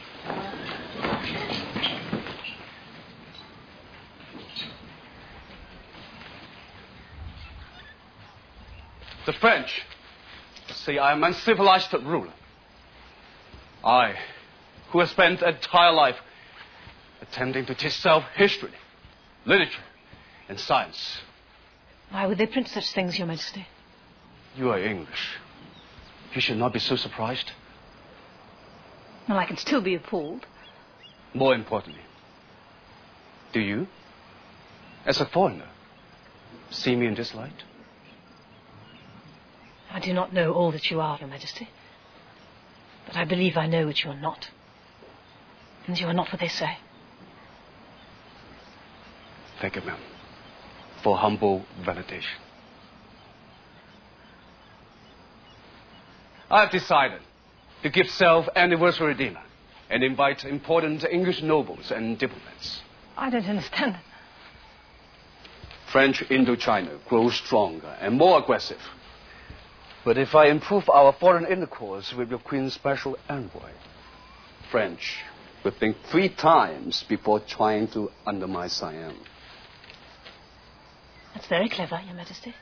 The French say I am uncivilized ruler. I, who have spent an entire life attempting to teach self-history, literature, and science. Why would they print such things, Your Majesty? You are English. You should not be so surprised. Well, I can still be appalled. More importantly, do you, as a foreigner, see me in this light? I do not know all that you are, Your Majesty. But I believe I know what you are not. And you are not what they say. Thank you, ma'am, for humble validation. I have decided to give self-anniversary dinner and invite important English nobles and diplomats. I don't understand. French Indochina grows stronger and more aggressive. But if I improve our foreign intercourse with your Queen's special envoy, French will think three times before trying to undermine Siam. That's very clever, Your Majesty.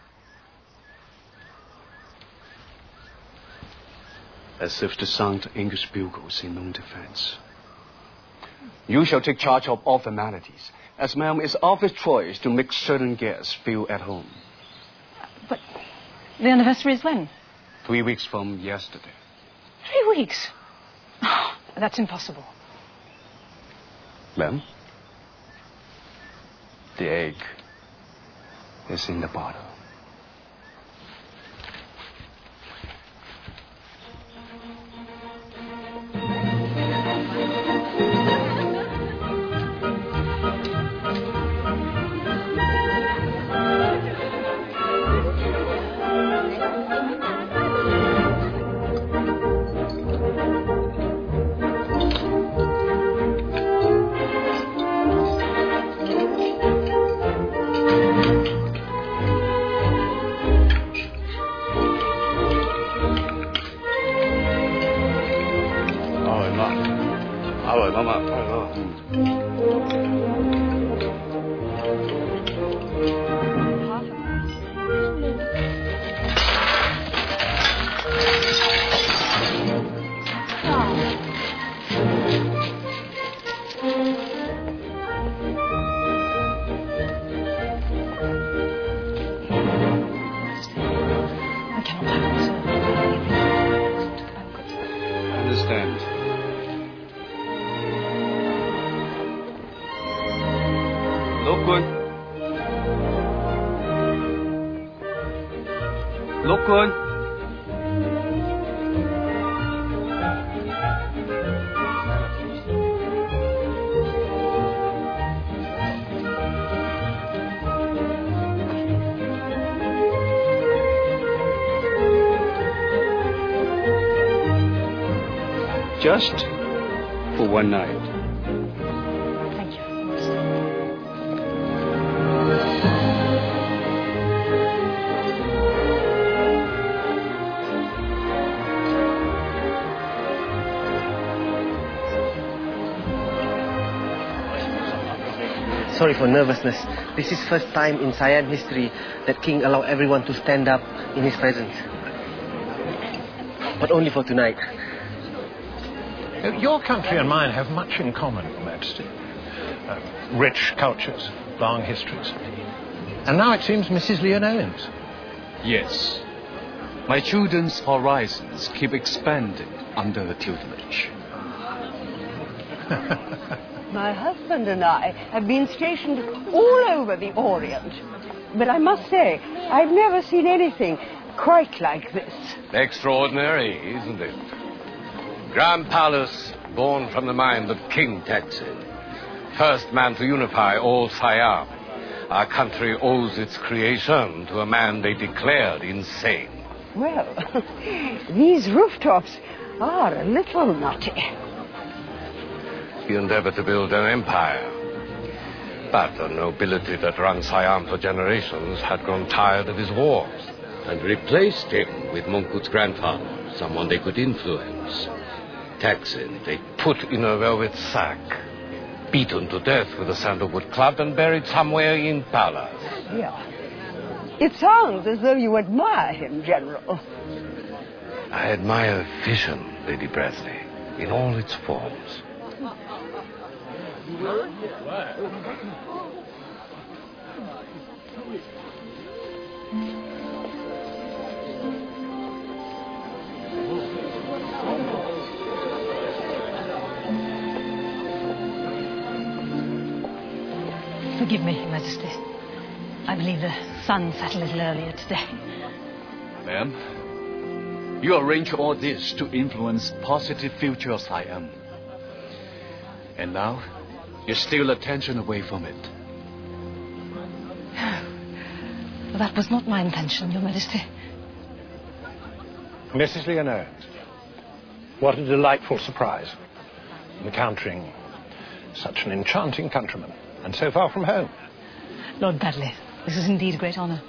As if to sound English bugles in known defense. You shall take charge of all formalities, as ma'am is office choice to make certain guests feel at home. But the anniversary is when? Three weeks from yesterday. Three weeks? Oh, that's impossible. Ma'am, the egg is in the bottle. Look good. Just for one night. Thank you. Sorry for nervousness. This is first time in Siam history that King allowed everyone to stand up in his presence. But only for tonight. Your country and mine have much in common, Your Majesty. Uh, rich cultures, long histories. And now it seems Missus Leon-Owens. Yes. My children's horizons keep expanding under her tutelage. My husband and I have been stationed all over the Orient. But I must say, I've never seen anything quite like this. Extraordinary, isn't it? Grand Palace, born from the mind of King Taksin. First man to unify all Siam. Our country owes its creation to a man they declared insane. Well, these rooftops are a little nutty. He endeavored to build an empire. But the nobility that ran Siam for generations had grown tired of his wars and replaced him with Mongkut's grandfather, someone they could influence. Taksin they put in a velvet sack, beaten to death with a sandalwood club and buried somewhere in palace. Yeah. It sounds as though you admire him, General. I admire vision, Lady Bresley, in all its forms. Forgive me, Your Majesty. I believe the sun set a little earlier today. Ma'am, you arrange all this to influence positive future of Siam. And now, you steal attention away from it. Well, that was not my intention, Your Majesty. Missus Leon-Owens, what a delightful surprise. Encountering such an enchanting countryman, and so far from home. Lord Dudley, this is indeed a great honour.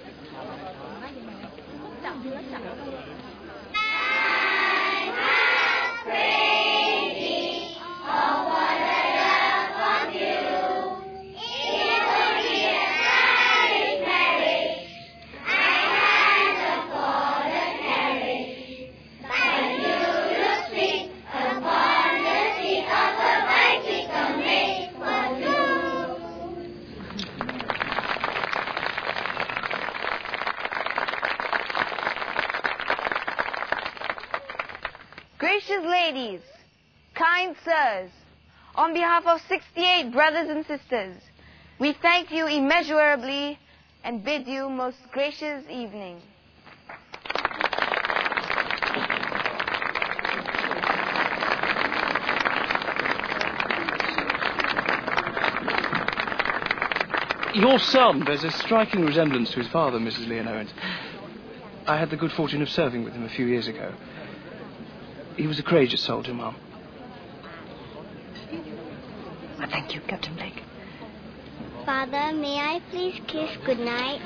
Gracious ladies, kind sirs, on behalf of sixty-eight brothers and sisters, we thank you immeasurably and bid you most gracious evening. Your son bears a striking resemblance to his father, Missus Leon-Owens. I had the good fortune of serving with him a few years ago. He was a courageous soldier, Ma'am. Well, thank you, Captain Blake. Father, may I please kiss goodnight?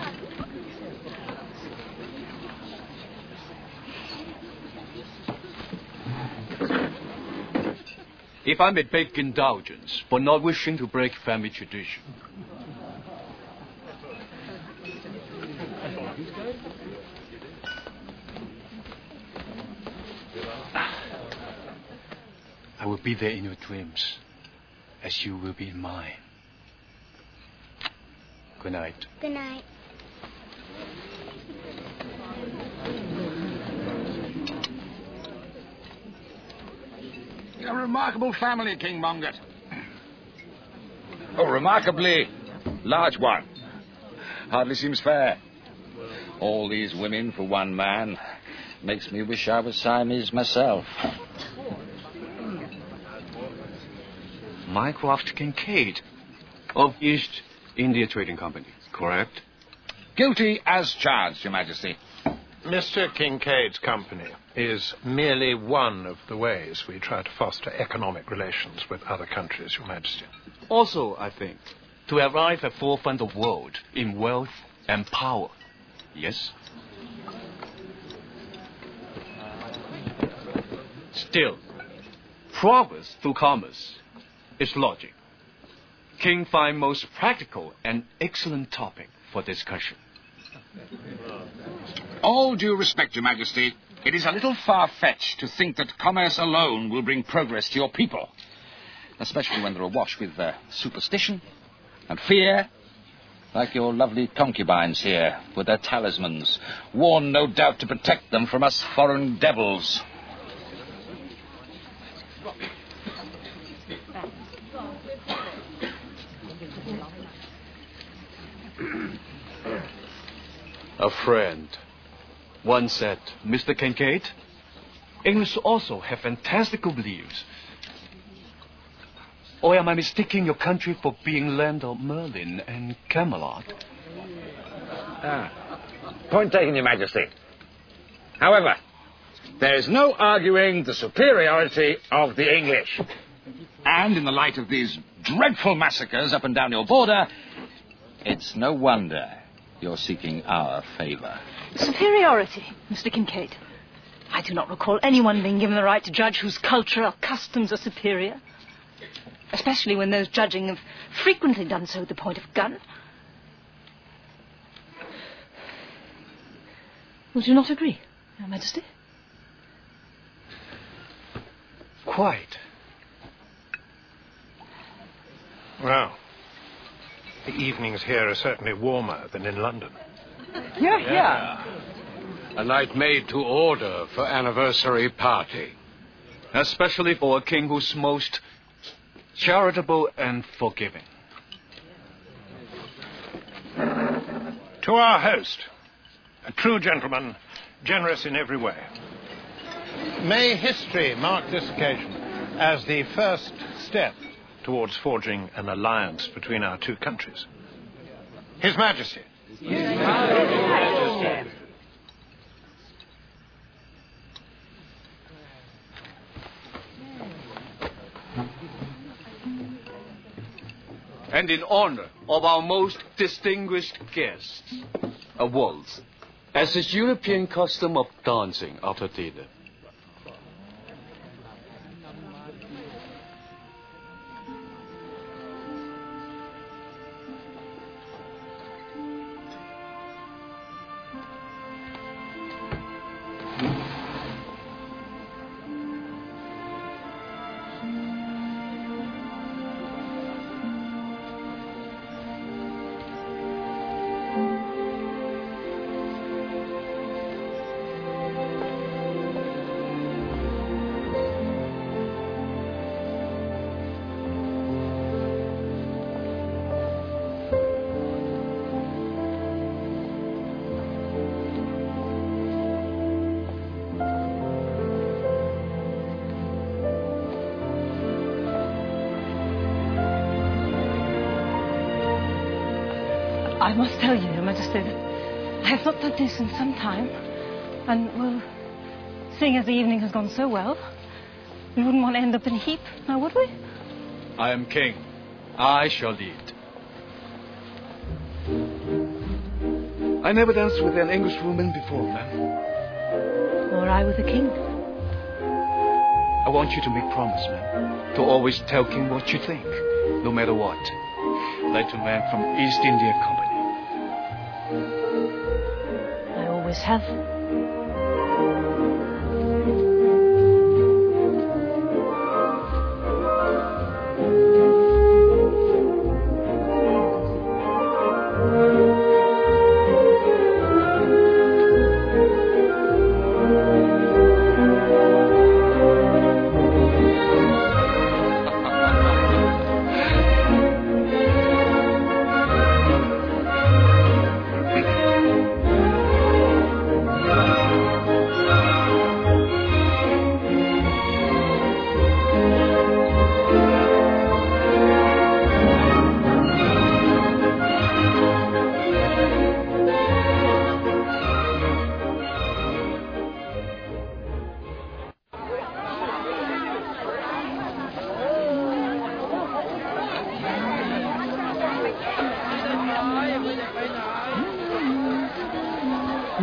If I may beg indulgence for not wishing to break family tradition. I will be there in your dreams, as you will be in mine. Good night. Good night. You're a remarkable family, King Mongut. Oh, remarkably large one. Hardly seems fair. All these women for one man makes me wish I was Siamese myself. Mycroft Kincaid of East India Trading Company, correct? Guilty as charged, Your Majesty. Mister Kincaid's company is merely one of the ways we try to foster economic relations with other countries, Your Majesty. Also, I think, to arrive at forefront of the world in wealth and power. Yes? Still, progress through commerce is logic. King find most practical and excellent topic for discussion. All due respect, Your Majesty, it is a little far-fetched to think that commerce alone will bring progress to your people, especially when they're awash with uh, superstition and fear, like your lovely concubines here with their talismans, worn no doubt to protect them from us foreign devils. A friend once said, Mister Kincaid, English also have fantastical beliefs. Or am I mistaking your country for being land of Merlin and Camelot? Ah, point taken, Your Majesty. However, there is no arguing the superiority of the English. And in the light of these dreadful massacres up and down your border, it's no wonder you're seeking our favour. Superiority, Mister Kincaid. I do not recall anyone being given the right to judge whose culture or customs are superior. Especially when those judging have frequently done so at the point of gun. Would you not agree, Your Majesty? Quite. Well, the evenings here are certainly warmer than in London. Yeah, yeah. A night made to order for anniversary party. Especially for a king who's most charitable and forgiving. To our host, a true gentleman, generous in every way. May history mark this occasion as the first step towards forging an alliance between our two countries. His Majesty. His Majesty. And in honor of our most distinguished guests, a waltz, as is European custom of dancing after dinner. I must tell you, Your Majesty, that I have not done this in some time. And, well, seeing as the evening has gone so well, we wouldn't want to end up in a heap, now would we? I am king. I shall lead. I never danced with an English woman before, ma'am. Or I with a king. I want you to make promise, ma'am, to always tell king what you think, no matter what. Like a man from East India Company. I always have.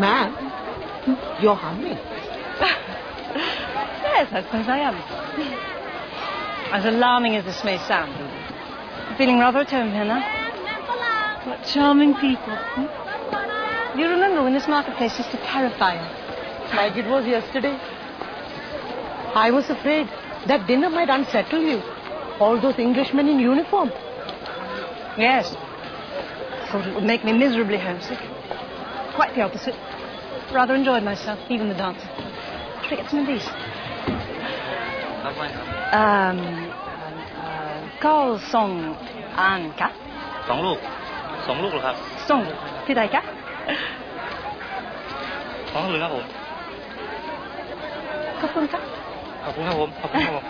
man. You're humming. Yes, I suppose I am. As alarming as this may sound, I'm feeling rather at home here now. What charming people. Hmm? You remember when this marketplace used to terrify us? Like it was yesterday. I was afraid that dinner might unsettle you. All those Englishmen in uniform. Yes. Thought it would make me miserably homesick. Quite the opposite. Rather enjoyed myself, even the dancing. Should I get some of these? Um, uh, ข้าวซองอันกะสองลูกสองลูกเหรอครับสองลูกที่ใดกะสองลูกครับผมขอบคุณค่ะขอบคุณครับผมขอบคุณครับผม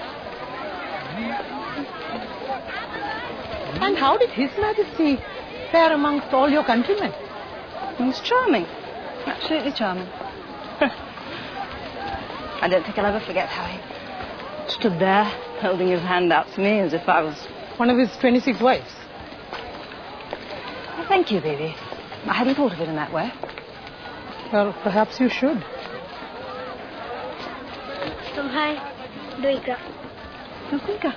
And how did His Majesty fare amongst all your countrymen? It was charming. Absolutely charming. I don't think I'll ever forget how he stood there, holding his hand out to me as if I was one of his twenty-six wives. Well, thank you, baby. I hadn't thought of it in that way. Well, perhaps you should. Tumhai, Duika. Duika.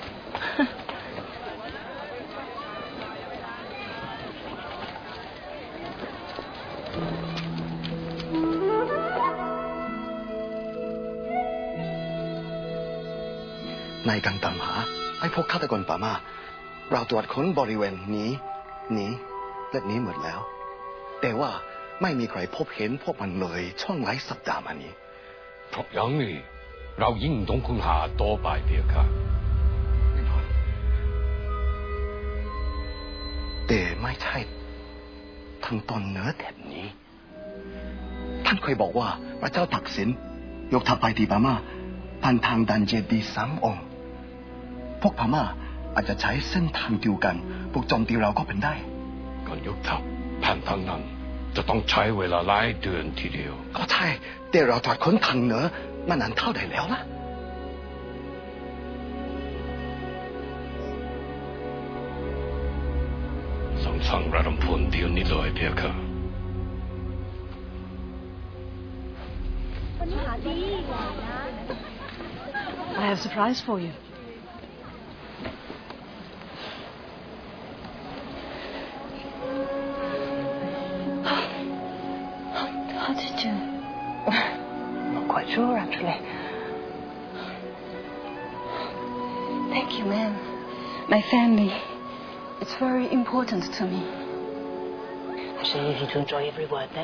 นายกังตามหาไอ้พวกฆาตกรป่ามาเราตรวจค้นบริเวณนี้นี้และนี้หมดแล้วแต่ว่าไม่มีใครพบเห็นพวกมันเลยช่วงหลายสัปดาห์มานี้เพราะอย่างนี้เรายิ่งต้องค้นหาต่อไปเพียค่ะแต่ไม่ใช่ทางตอนเหนือแถบนี้ท่านเคยบอกว่าพระเจ้าตักสินยกทัพไปที่พม่าผ่านทางดันเจดีสามองค์พวกพม่าอาจจะใช้เส้นทางเดียวกันบุกโจมตีเราก็เป็นได้การยกทัพผ่านทางนั้นจะต้องใช้เวลาหลายเดือนทีเดียวก็ใช่แต่เราตรวจค้นทางเหนือมานานเท่าใดแล้วล่ะสั่งสั่งระดมพลเดียวนี้เลยเพียค่ะ I have a surprise for you. How, how did you? Not quite sure, actually. Thank you, ma'am. My family. It's very important to me. I shall leave you to enjoy every word, then.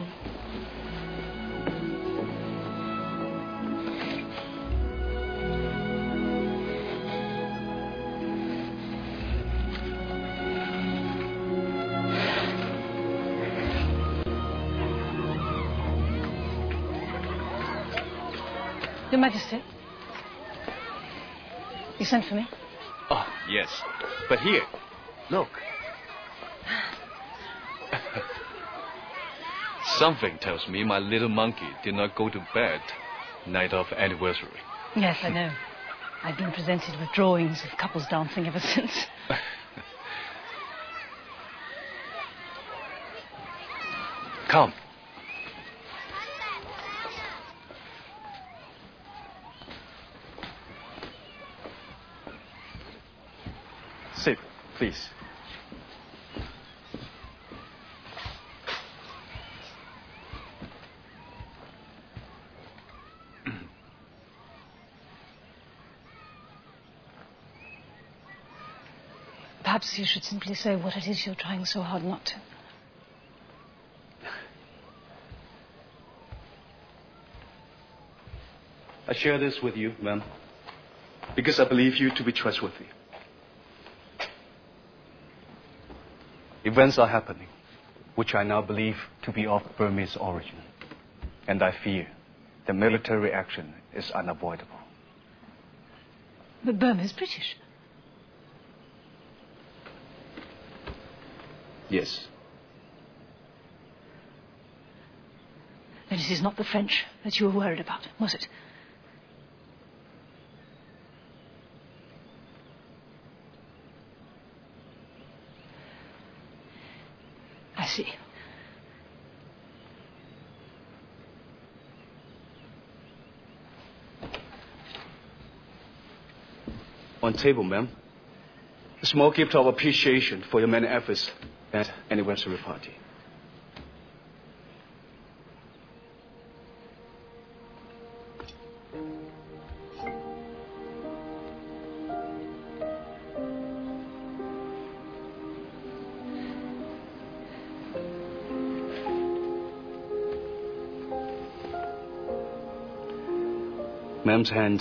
Your Majesty, you sent for me? Oh, yes. But here, look. Something tells me my little monkey did not go to bed night of anniversary. Yes, I know. I've been presented with drawings of couples dancing ever since. Come. Sit, please. Perhaps you should simply say what it is you're trying so hard not to. I share this with you, ma'am, because I believe you to be trustworthy. Events are happening, which I now believe to be of Burmese origin, and I fear the military action is unavoidable. But Burma is British. Yes. Then it is not the French that you were worried about, was it? I see. On table, ma'am. A small gift of appreciation for your many efforts at anniversary party. Ma'am's hand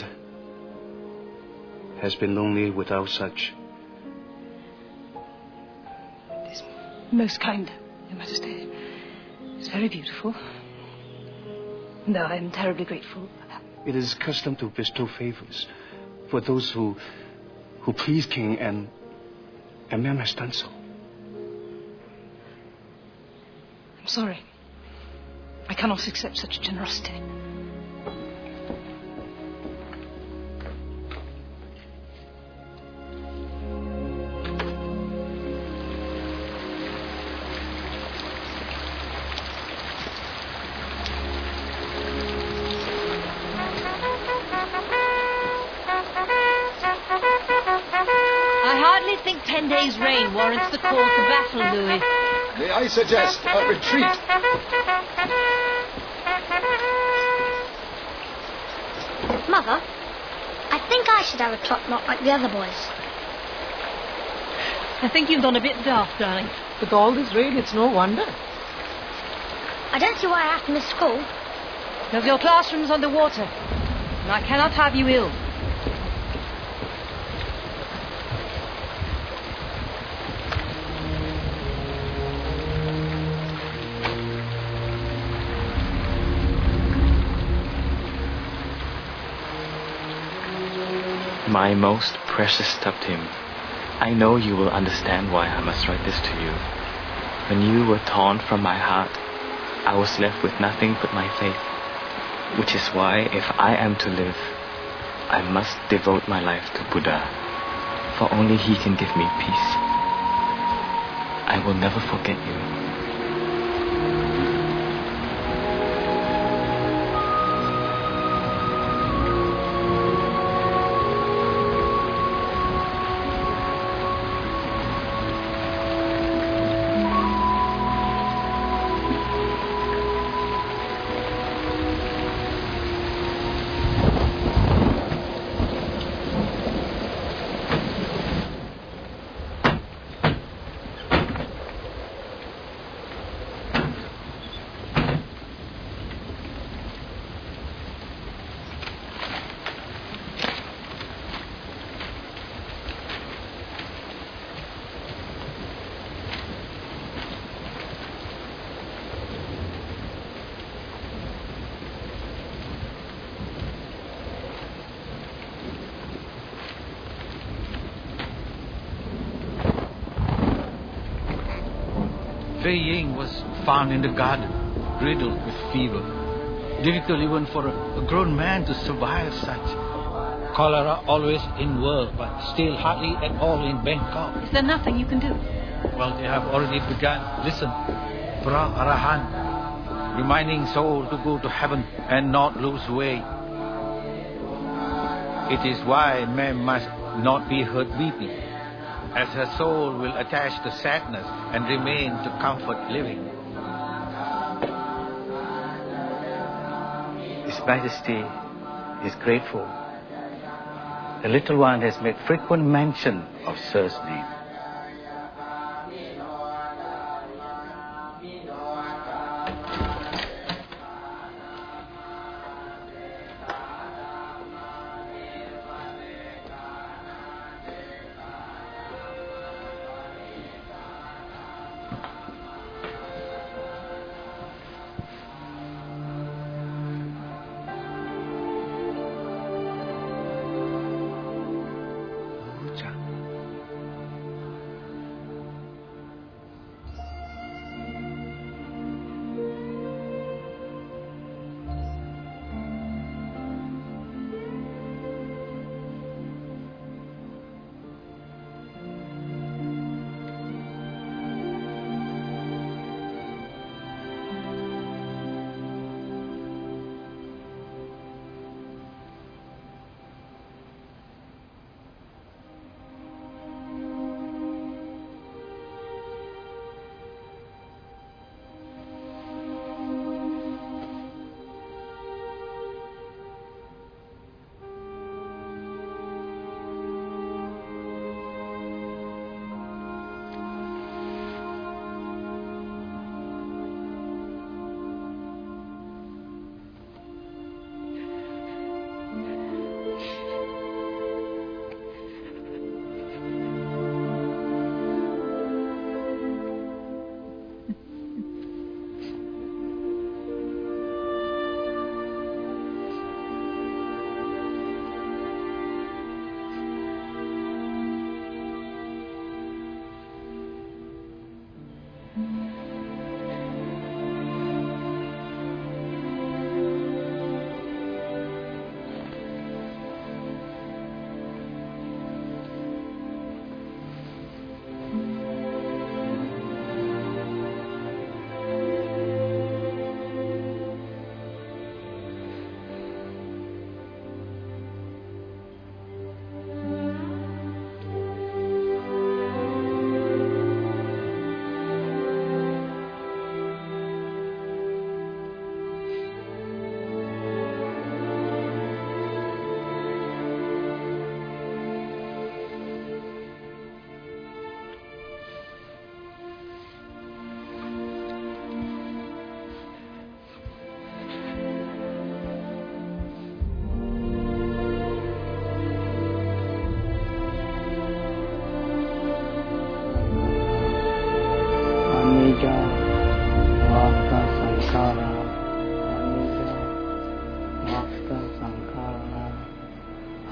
has been lonely without such. It's most kind, Your Majesty. It's very beautiful. No, I'm terribly grateful. It is custom to bestow favors for those who who please King, and and ma'am has done so. I'm sorry. I cannot accept such generosity. Ten days' rain warrants the call to battle, Louis. May I suggest a retreat? Mother, I think I should have a top knot like the other boys. I think you've gone a bit daft, darling. With all this rain, it's no wonder. I don't see why I have to miss school. Because your classroom's under water, and I cannot have you ill. My most precious Taptim, I know you will understand why I must write this to you. When you were torn from my heart, I was left with nothing but my faith, which is why, if I am to live, I must devote my life to Buddha, for only he can give me peace. I will never forget you. Fei Ying was found in the garden, riddled with fever. Difficult even for a, a grown man to survive such. Cholera always in world, but still hardly at all in Bangkok. Is there nothing you can do? Well, they have already begun. Listen, Pra Arahan, reminding soul to go to heaven and not lose way. It is why man must not be hurt weeping, as her soul will attach to sadness and remain to comfort living. His Majesty is grateful. The little one has made frequent mention of Sir's name.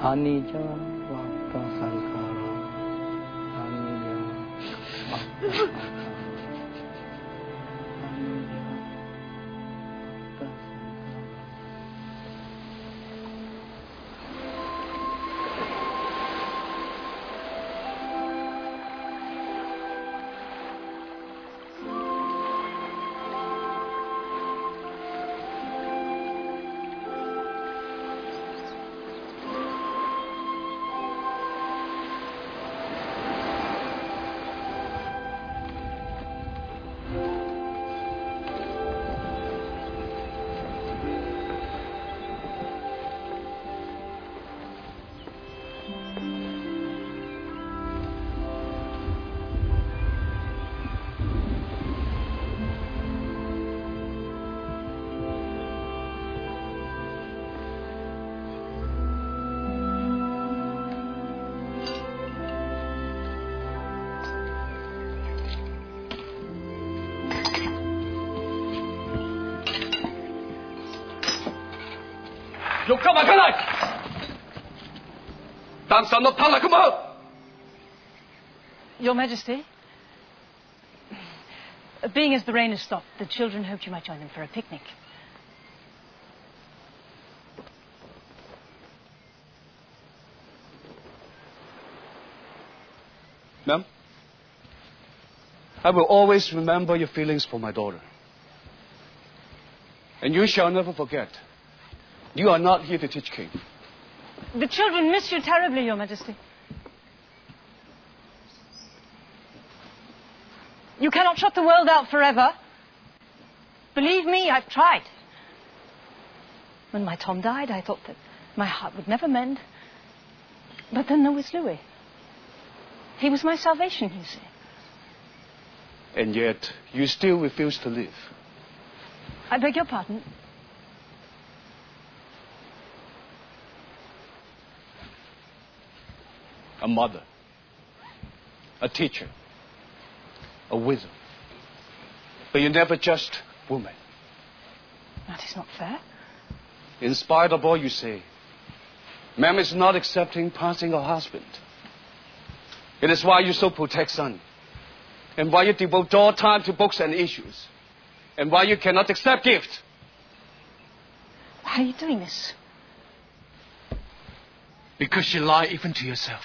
Anija Vata Sankara. Anija Vata Sankara. You'll come back alive! Damn son of Pala, come out! Your Majesty, being as the rain has stopped, the children hoped you might join them for a picnic. Ma'am, I will always remember your feelings for my daughter. And you shall never forget, you are not here to teach king. The children miss you terribly, Your Majesty. You cannot shut the world out forever. Believe me, I've tried. When my Tom died, I thought that my heart would never mend. But then there was Louis. He was my salvation, you see. And yet, you still refuse to live. I beg your pardon. A mother, a teacher, a widow. But you're never just woman. That is not fair. In spite of all you say, ma'am is not accepting passing her husband. It is why you so protect son, and why you devote all time to books and issues, and why you cannot accept gifts. Why are you doing this? Because you lie even to yourself.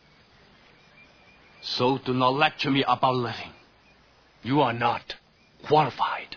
So do not lecture me about living. You are not qualified.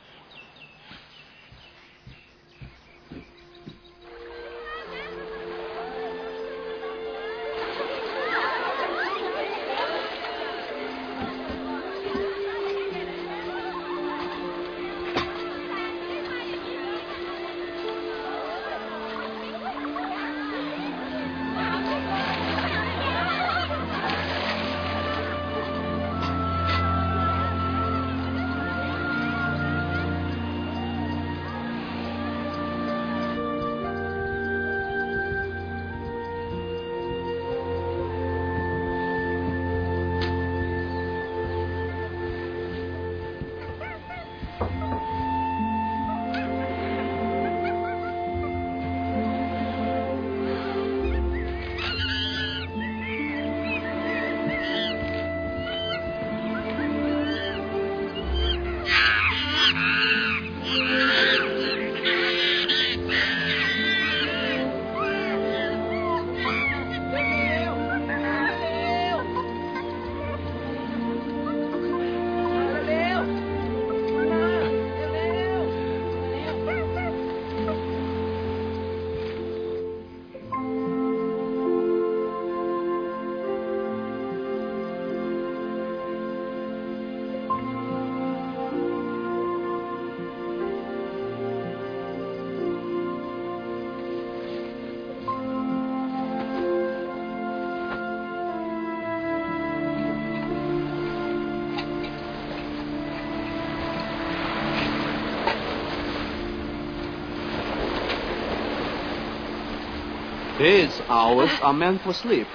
These hours are meant for sleep.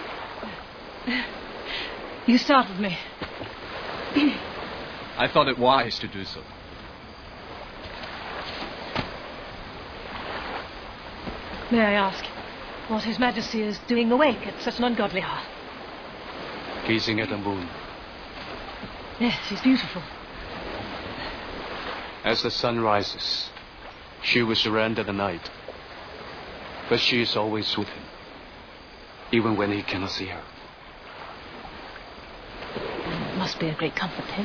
You startled me. I thought it wise to do so. May I ask, what His Majesty is doing awake at such an ungodly hour. Gazing at the moon. Yes, she's beautiful. As the sun rises, she will surrender the night. But she is always with him, even when he cannot see her. It must be a great comfort to him.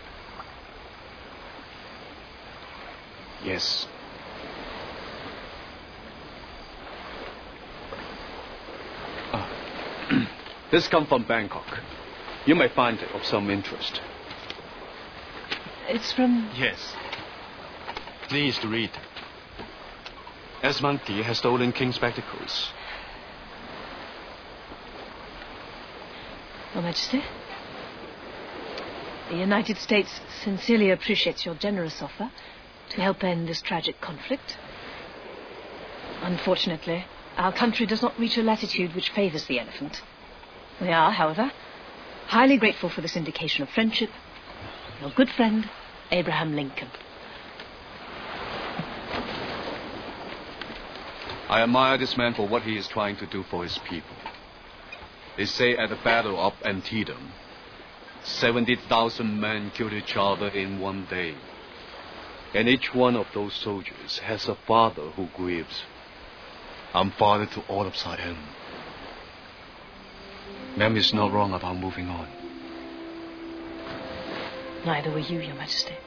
Yes. Ah. This comes from Bangkok. You may find it of some interest. It's from... Yes. Please to read. As Monkey has stolen King's spectacles. Your Majesty, the United States sincerely appreciates your generous offer to help end this tragic conflict. Unfortunately, our country does not reach a latitude which favors the elephant. We are, however, highly grateful for this indication of friendship. Your good friend, Abraham Lincoln. I admire this man for what he is trying to do for his people. They say at the Battle of Antietam, seventy thousand men killed each other in one day. And each one of those soldiers has a father who grieves. I'm father to all of Siam. Ma'am is not wrong about moving on. Neither were you, Your Majesty.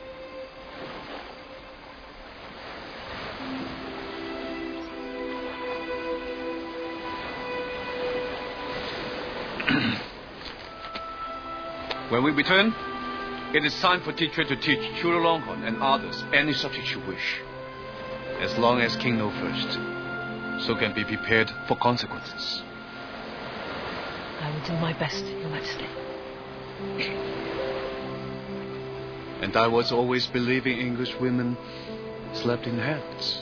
When we return, it is time for teacher to teach Chulalongkorn and others any subject you wish. As long as King knows first, so can be prepared for consequences. I will do my best, Your Majesty. And I was always believing English women slept in hats.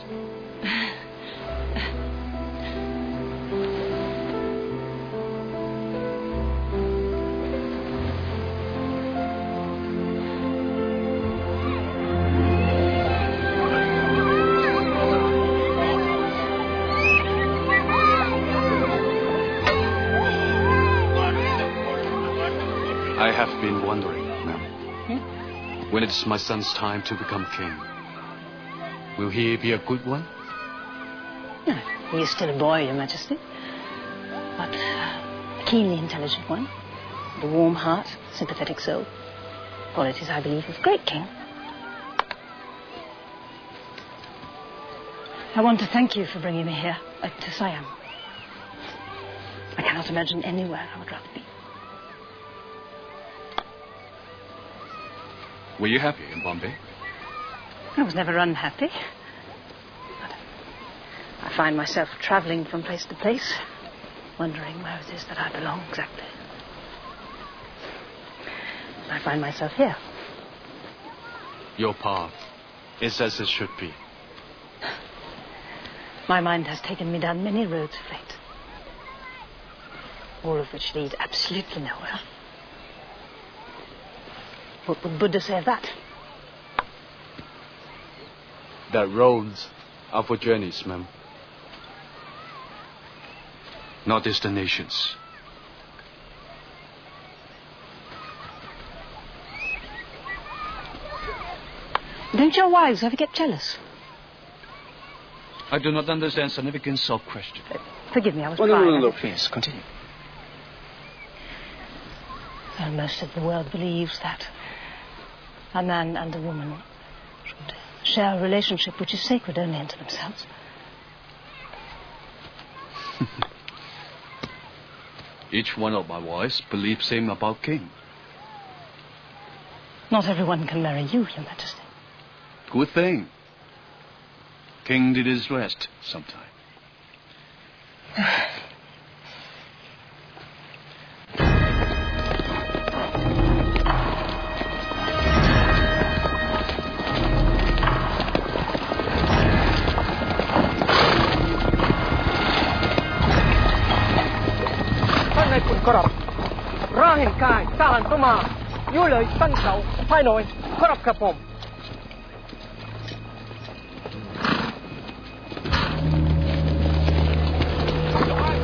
I have been wondering, ma'am, hmm? when it's my son's time to become king, will he be a good one? No, he is still a boy, Your Majesty, but a keenly intelligent one, with a warm heart, sympathetic soul. Qualities, I believe, of a great king. I want to thank you for bringing me here, uh, to Siam. I cannot imagine anywhere I would rather be. Were you happy in Bombay? I was never unhappy. But I find myself travelling from place to place, wondering where it is that I belong exactly. I find myself here. Your path is as it should be. My mind has taken me down many roads of late, all of which lead absolutely nowhere. What would Buddha say of that? That roads are for journeys, ma'am. Not destinations. Don't your wives ever get jealous? I do not understand significance of question. Uh, forgive me, I was oh, trying. No, no, no, no, please, continue. Well, most of the world believes that a man and a woman should share a relationship which is sacred only unto themselves. Each one of my wives believes same about King. Not everyone can marry you, Your Majesty. Good thing. King did his rest sometime. Korop ร่าแห่งกายทหารเข้ามายุ่เลยตั้งเขาภายหน่อยขอรับครับผม Your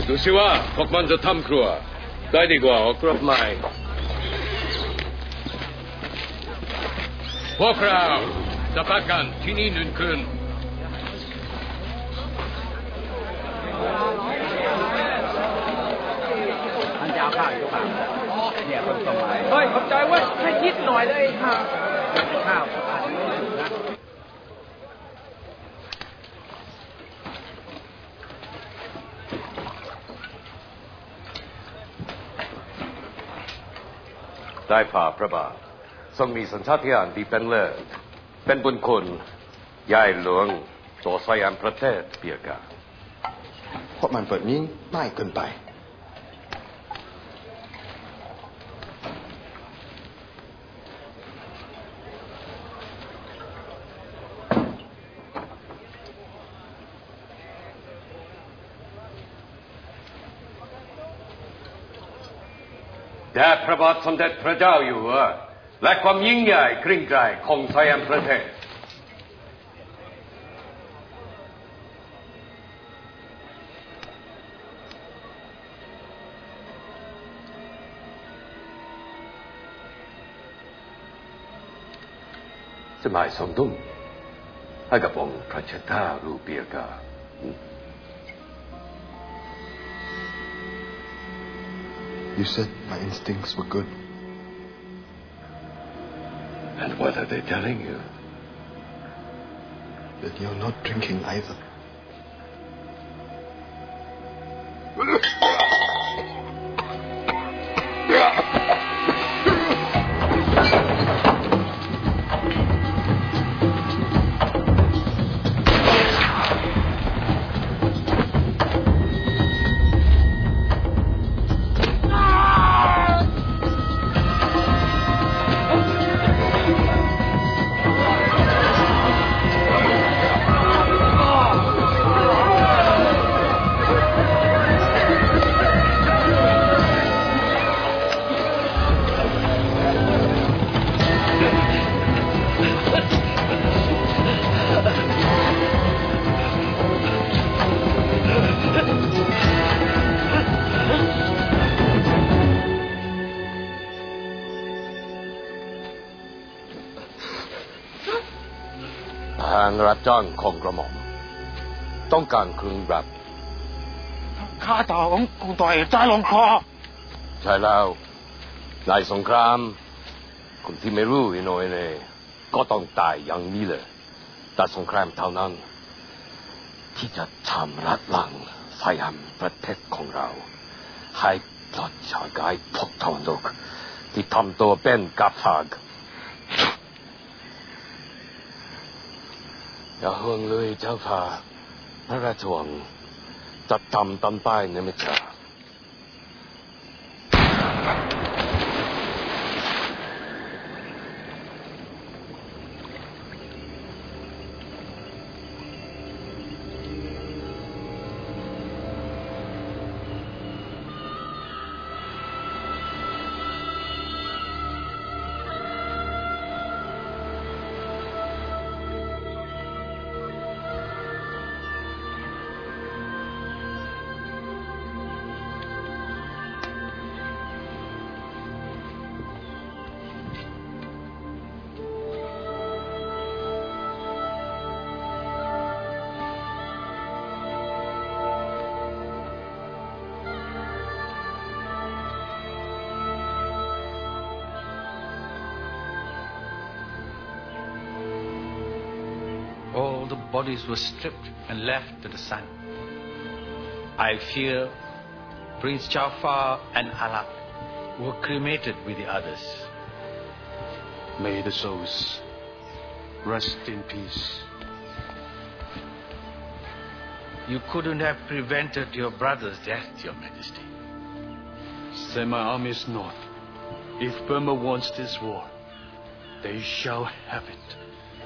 ดูสิว่าพวกมันจะทำครัวได้ดีกว่าออกรบใหม่พวกเราจะพักกันที่นี่หนึ่งคืนอันจะเอาข้าวอยู่ข้างเนี่ยคนส่งมาเฮ้ยขอบใจเว้ยแค่นิดหน่อยเลยค่ะข้าวได้ฝ่าพระบาททรงมีสัญชาติญาณดีเป็นเลิศเป็นบุญคุณย่ายหลวงต่อสยามประเทศเปียกาเพราะมันเปิดนี้ง่ายเกินไปแด่พระบาทสมเด็จพระเจ้าอยู่หัวและความยิ่งใหญ่กริ่งไกรของสยามประเทศสมัยสมดุลให้กับองค์พระเจ้าลูกเปียกา You said my instincts were good. And what are they telling you? That you're not drinking either. ทางรับจ้างของกระหม่อมต้องการคืนรับข้าต่อของกูต่อยใจลงคอใช่แล้วในสงครามคนที่ไม่รู้อีโนยเน่ก็ต้องตายอย่างนี้เลยแต่สงครามเท่านั้นที่จะชำระล้างสยามประเทศของเราให้ปลอดจากพวกทองดุกที่ทำตัวเป็นกับพากอย่าห่วงเลยเจ้าค่ะพระราชวังจะทำตามป้ายในมิตร All the bodies were stripped and left to the sun. I fear Prince Jafar and Alak were cremated with the others. May the souls rest in peace. You couldn't have prevented your brother's death, Your Majesty. Send my armies north. If Burma wants this war, they shall have it.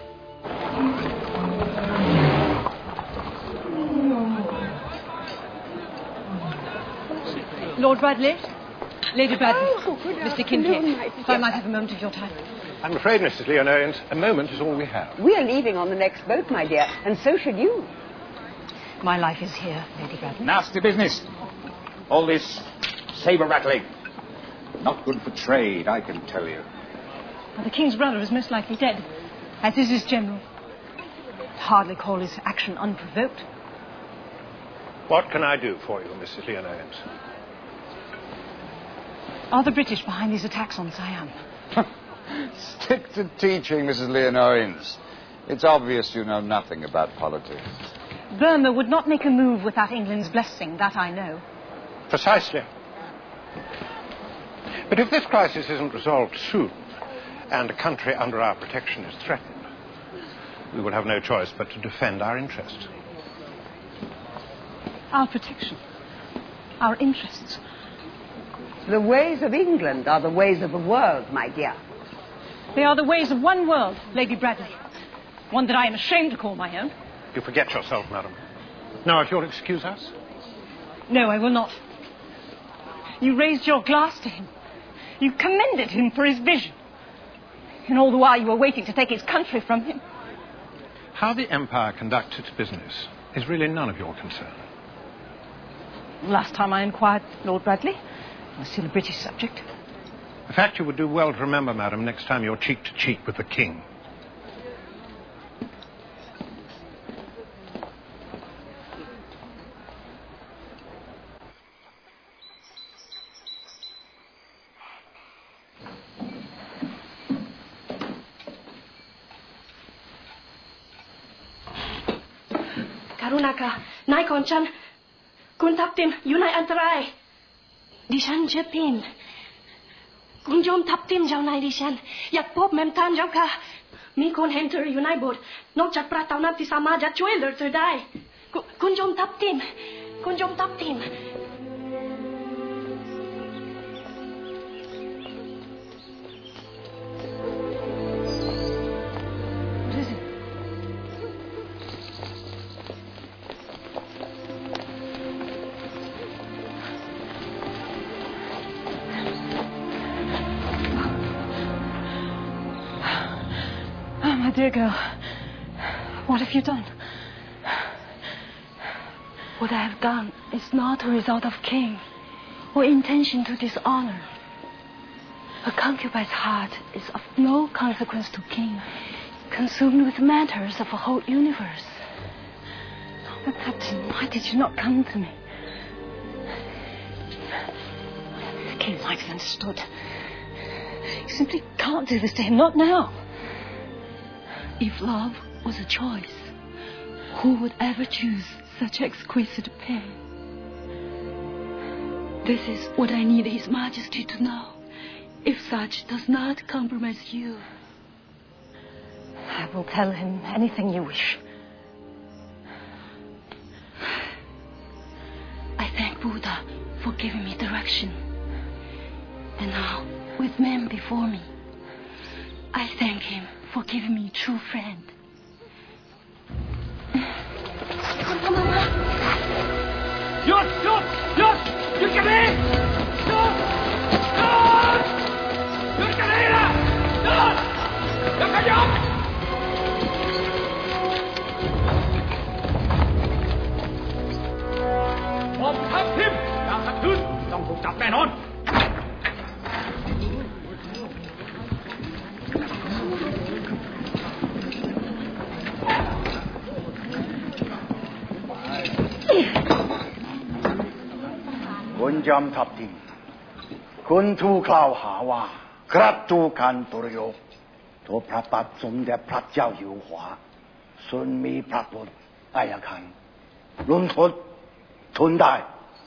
Lord Bradley, Lady Bradley, oh, Mister Kincaid, if I might have a moment of your time. I'm afraid, Missus Leonorians, a moment is all we have. We are leaving on the next boat, my dear, and so should you. My life is here, Lady Bradley. Nasty business. All this saber rattling. Not good for trade, I can tell you. Well, the king's brother is most likely dead, as is his general. I'd hardly call his action unprovoked. What can I do for you, Missus Leonoens? Are the British behind these attacks on Siam? Stick to teaching, Missus Leonoens. It's obvious you know nothing about politics. Burma would not make a move without England's blessing, that I know. Precisely. But if this crisis isn't resolved soon, and a country under our protection is threatened, we will have no choice but to defend our interest. Our protection. Our interests. The ways of England are the ways of the world, my dear. They are the ways of one world, Lady Bradley. One that I am ashamed to call my own. You forget yourself, madam. Now, if you'll excuse us. No, I will not. You raised your glass to him. You commended him for his vision. And all the while you were waiting to take his country from him. How the Empire conducts its business is really none of your concern. Last time I inquired, Lord Bradley, I was still a British subject. A fact you would do well to remember, madam, next time you're cheek to cheek with the king. Karunaka, นายของฉันคุณทับทิมอยู่ในอันตรายดิฉันชื่อพินคุณโยมทับทิมเจ้านายดิฉันอยากพบแม่ท่านเจ้าค่ะมีคนเห็นเธออยู่ในโบสถ์นอกจากพระเท่านั้นที่สามารถจะช่วยเหลือเธอได้คุณโยมทับทิมคุณโยมทับทิม My dear girl, what have you done? What I have done is not a result of king or intention to dishonor. A concubine's heart is of no consequence to king, consumed with matters of a whole universe. But Captain, why did you not come to me? The king might have understood. You simply can't do this to him, not now. If love was a choice, who would ever choose such exquisite pain? This is what I need His Majesty to know, if such does not compromise you. I will tell him anything you wish. I thank Buddha for giving me direction. And now, with men before me, I thank him for giving me a true friend. หยุดหยุดหยุดหยุดกันนี้หยุดหยุดหยุดกันนี้นะหยุดอย่าขยับผมทับทิมจากขัดขืนต้องถูกจับแน่นอนคุณจอมทัพทิมคุณถูกกล่าวหาว่ากระตูการตุรยกตัวพระบาทสมเด็จพระเจ้าอยู่หัวทรงมีพระบุตรอายการรุนทดทนได้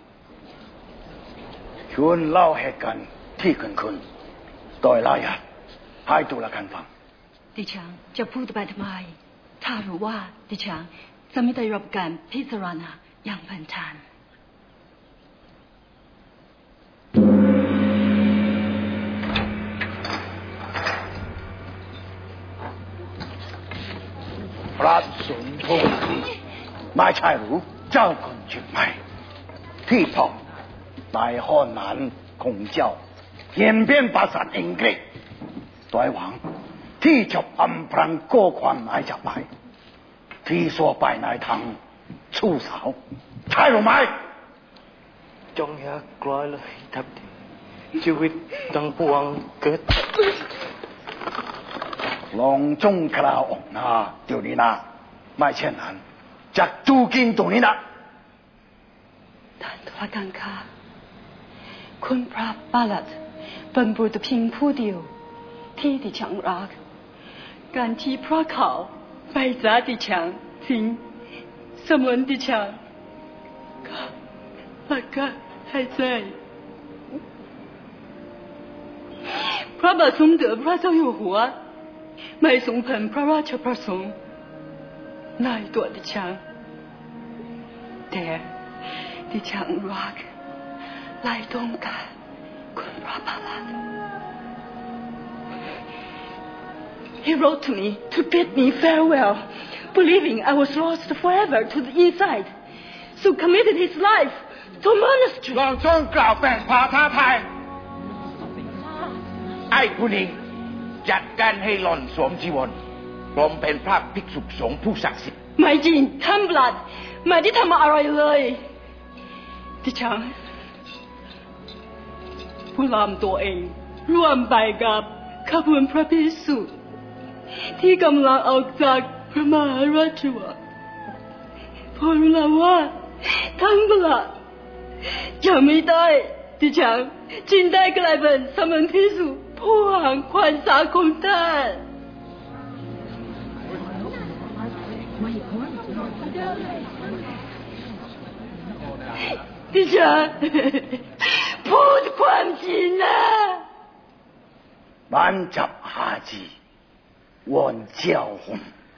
ชวนเล่าเหตุการณ์ที่เกิดขึ้นโดยละเอียดให้ตุลาการฟังดิฉันจะพูดไปทำไมถ้ารู้ว่าดิฉันจะไม่ได้รับการพิจารณาอย่างเป็นธรรมพระสมพงษ์ไม่ใช่หรือเจ้าคนเชียงใหม่ที่ทำในห้องนั้นของเจ้าเขียนเป็นภาษาอังกฤษโดยหวังที่จะอำพรางโก้ความหมายจากไปที่สัวไปในทางชู้สาวใช่หรือไม่จงอย่ากลัวเลยทับทิมชีวิตทั้งปวงเกิดลองจงกล่าวออกหน้าเดี๋ยวนี้นะไม่เช่นนั้นจะจูกินตรงนี้นะท่านตุลาการคะคุณพระบาลัดเป็นบุตรเพียงผู้เดียวที่ดิฉันรักการที่พระเขาไปจากดิฉันทิ้งเสมือนดิฉันก็และก็ให้ใจพระบาทสมเด็จพระเจ้าอยู่หัวไม่ทรงเผยพระราชประสงค์ในตัวดิฉันแต่ดิฉันรักและต้องการคุณพระบาลัด He wrote to me to bid me farewell, believing I was lost forever to the inside, so committed his life to a monastery. ลองจงกล่าวแปลงพาท้าทายไอ้ผู้นี้จัดการให้หล่อนสวมจีวรปลอมเป็นพระภิกษุสงฆ์ผู้ศักดิ์สิทธิ์ไม่จริงท่านบลัดไม่ได้ทำอะไรเลยดิฉันผู้ลำตัวเองร่วมไปกับขบวนพระภิกษุที่กำลังออกจากพระมหาราชวังพอรู้แล้วว่าท่านบลัดจะไม่ได้ดิฉันจึงได้กลายเป็นสมณภิกษุผู้หางขวัญสาของท่านดิฉันพูดความจริงนะมันจับหาจีวันเจ้าหง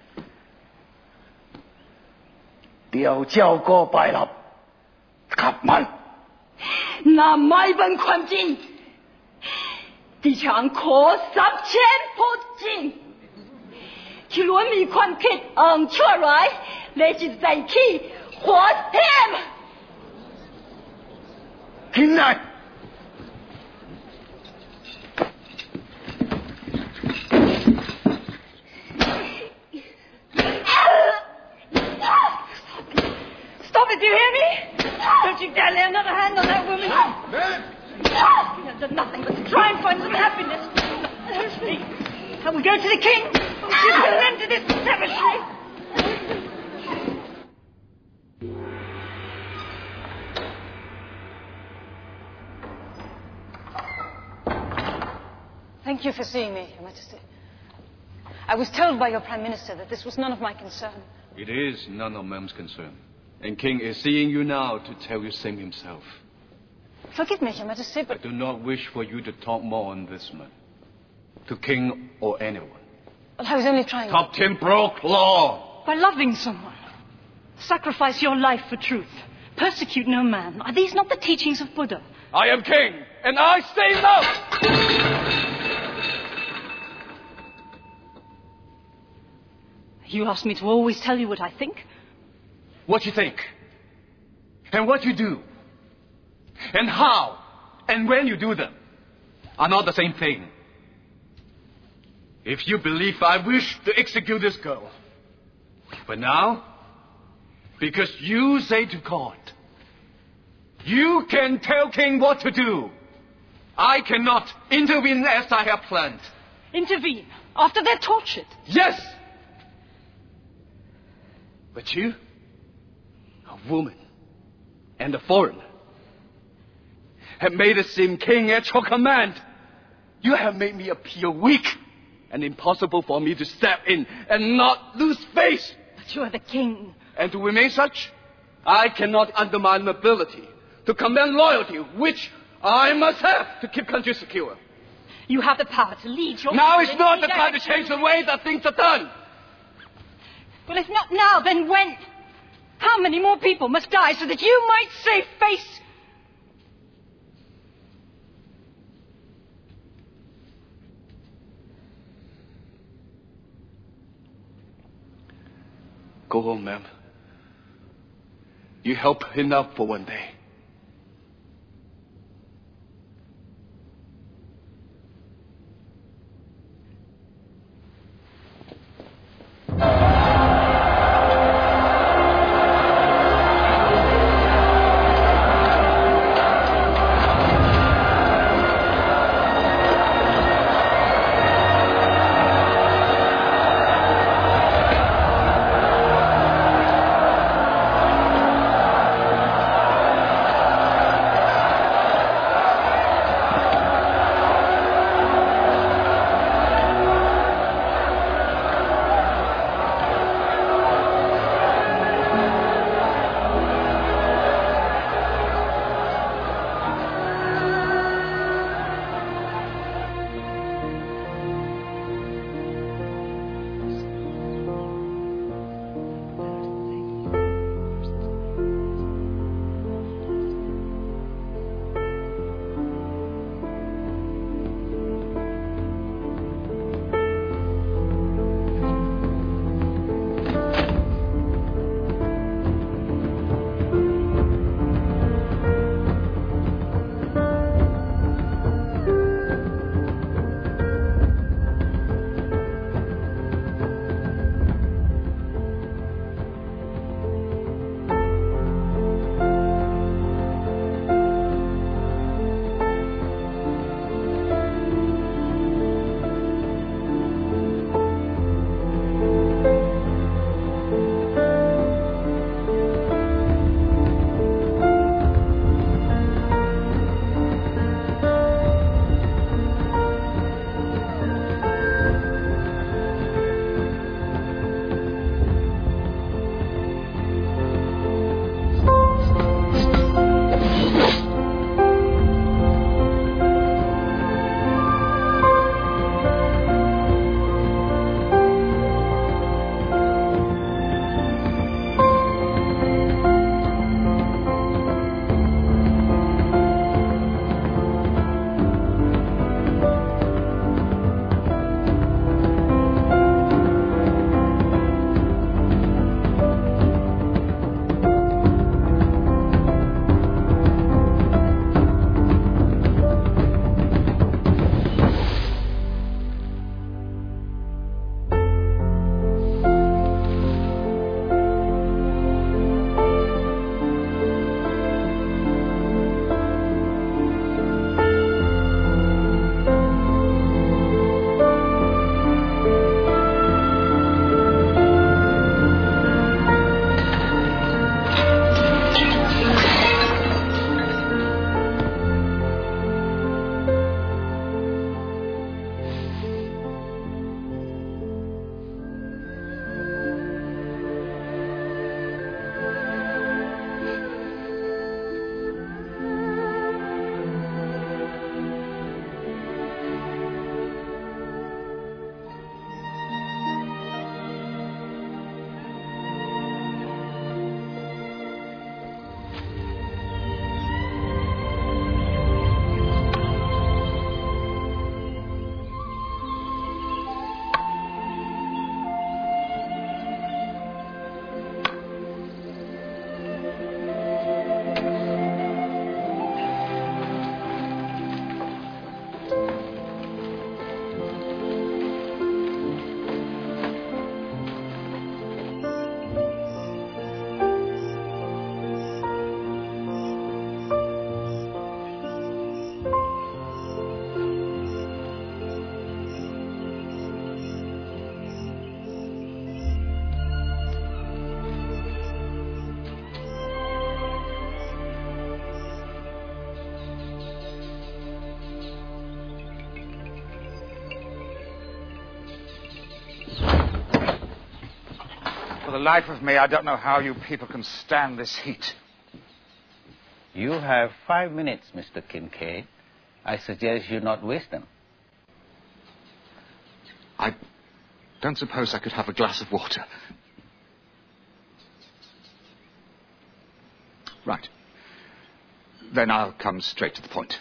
เดี๋ยวเจ้าก็ไปรับขับมันนั่นไม่เป็นความจริงดิฉันขอสับเช่นพูดจริงที่ล้วนมีความผิดอันชั่วร้ายและจิตใจที่โหดเหี้ยมกินไหน Stop it, do you hear me? Don't you dare lay another hand on that woman. You have done nothing but to try and find some happiness. I will go to the king. You put an end to this savagery. Thank you for seeing me, Your Majesty. I was told by your Prime Minister that this was none of my concern. It is none of Mem's concern. And King is seeing you now to tell you same himself. Forgive me, Your Majesty, but... I do not wish for you to talk more on this man. To King or anyone. Well, I was only trying... Top Tim broke law! By loving someone. Sacrifice your life for truth. Persecute no man. Are these not the teachings of Buddha? I am king, and I say no! You asked me to always tell you what I think? What you think. And what you do. And how. And when you do them. Are not the same thing. If you believe I wish to execute this girl. But now, because you say to God, you can tell King what to do. I cannot intervene as I have planned. Intervene? After they're tortured? Yes! But you, a woman, and a foreigner, have made it seem King at your command. You have made me appear weak and impossible for me to step in and not lose face. But you are the king. And to remain such, I cannot undermine ability to command loyalty, which I must have to keep country secure. You have the power to lead your... Now is not the time to change the way that things are done. Well, if not now, then when? How many more people must die so that you might save face? Go home, ma'am. You help enough for one day. For the life of me, I don't know how you people can stand this heat. You have five minutes, Mister Kincaid. I suggest you not waste them. I don't suppose I could have a glass of water. Right. Then I'll come straight to the point.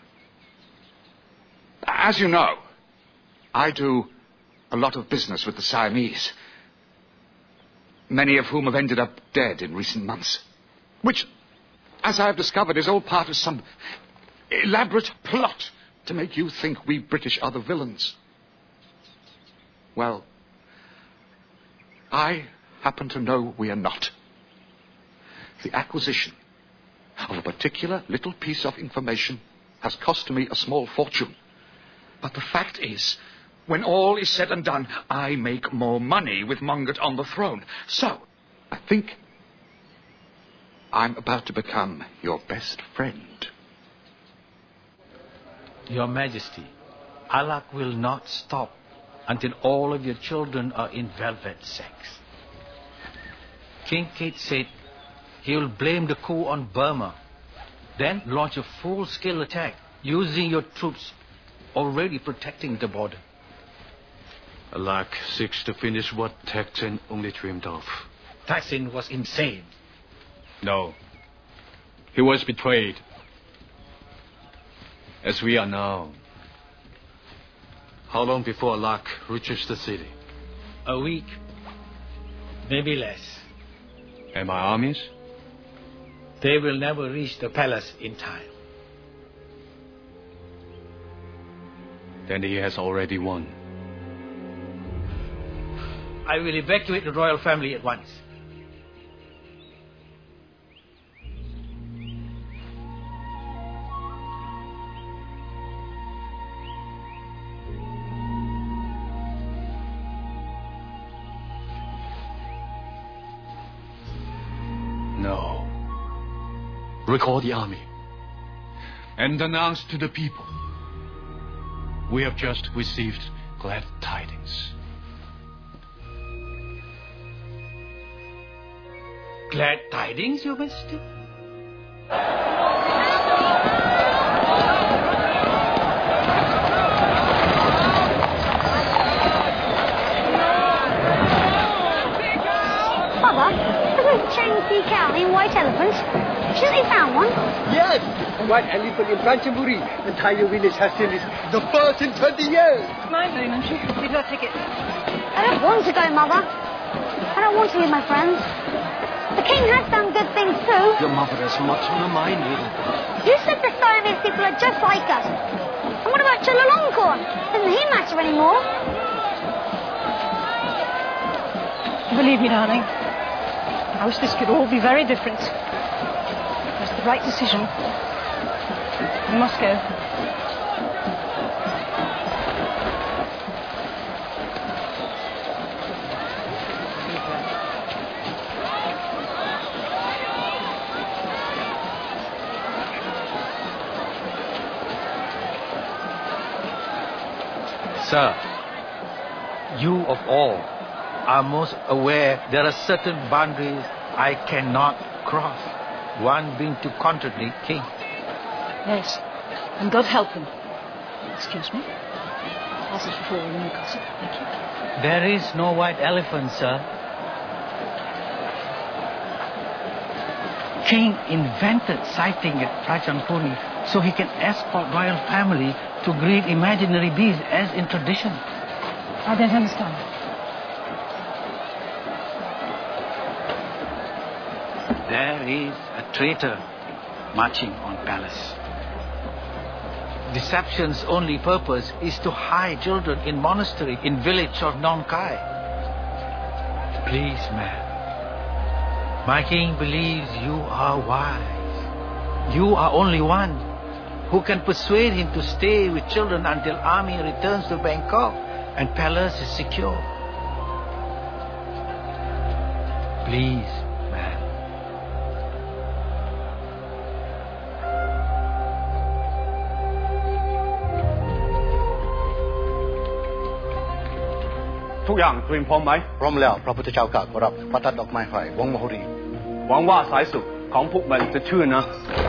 As you know, I do a lot of business with the Siamese, many of whom have ended up dead in recent months, which, as I have discovered, is all part of some elaborate plot to make you think we British are the villains. Well, I happen to know we are not. The acquisition of a particular little piece of information has cost me a small fortune. But the fact is, when all is said and done, I make more money with Mongat on the throne. So, I think I'm about to become your best friend. Your Majesty, Alak will not stop until all of your children are in velvet sacks. Kincaid said he will blame the coup on Burma, then launch a full-scale attack using your troops already protecting the border. Alak seeks to finish what Thaksin only dreamed of. Thaksin was insane. No. He was betrayed. As we are now. How long before Alak reaches the city? A week. Maybe less. And my armies? They will never reach the palace in time. Then he has already won. I will evacuate the royal family at once. No. Recall the army and announce to the people, we have just received glad tidings. Glad tidings, Your Majesty? Father, isn't Chang Ti Cow in White Elephant? Shouldn't he found one? Yes, White Elephant in Pranchaburi. The entire village has seen this. The first in twenty years. Mind blowing, aren't you? We've got tickets. I don't want to go, Mother. I don't want to leave my friends. The king has done good things too. Your mother has much on her mind, little. You said the Siamese people are just like us. And what about Chulalongkorn? Doesn't he matter anymore? Believe me, darling, I wish this could all be very different. It's the right decision. We must go. Sir, you of all are most aware there are certain boundaries I cannot cross, one being to contradict king. Yes, and God help him. Excuse me. Passage before in Newcastle. Thank you. There is no white elephant, sir. King invented sighting at Prachampuri so he can escort royal family to greet imaginary beasts as in tradition. I don't understand. There is a traitor marching on palace. Deception's only purpose is to hide children in monastery in village of Nong Khai. Please, ma'am. My king believes you are wise. You are only one who can persuade him to stay with children until army returns to Bangkok and palace is secure. Please, ma'am. ทุกอย่างเตรียมพร้อมไหมพร้อมแล้วพระพุทธเจ้ากล่าวขอรับประทัดดอกไม้ไฟวงมโหรีหวังว่าสายสุขของพวกมันจะชื่นนะ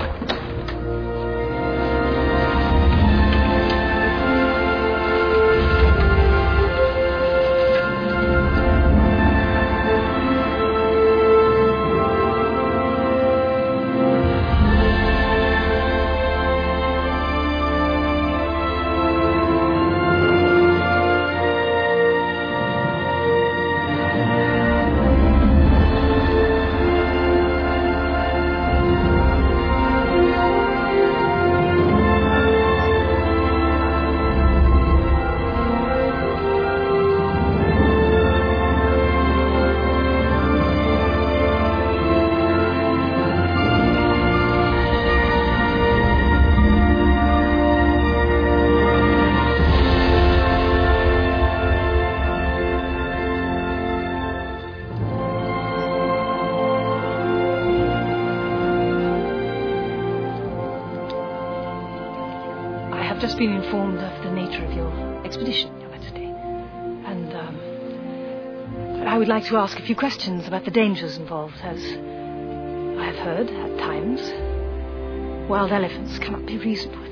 I've just been informed of the nature of your expedition, Your Majesty. And um, I would like to ask a few questions about the dangers involved, as I have heard, at times, wild elephants cannot be reasoned with.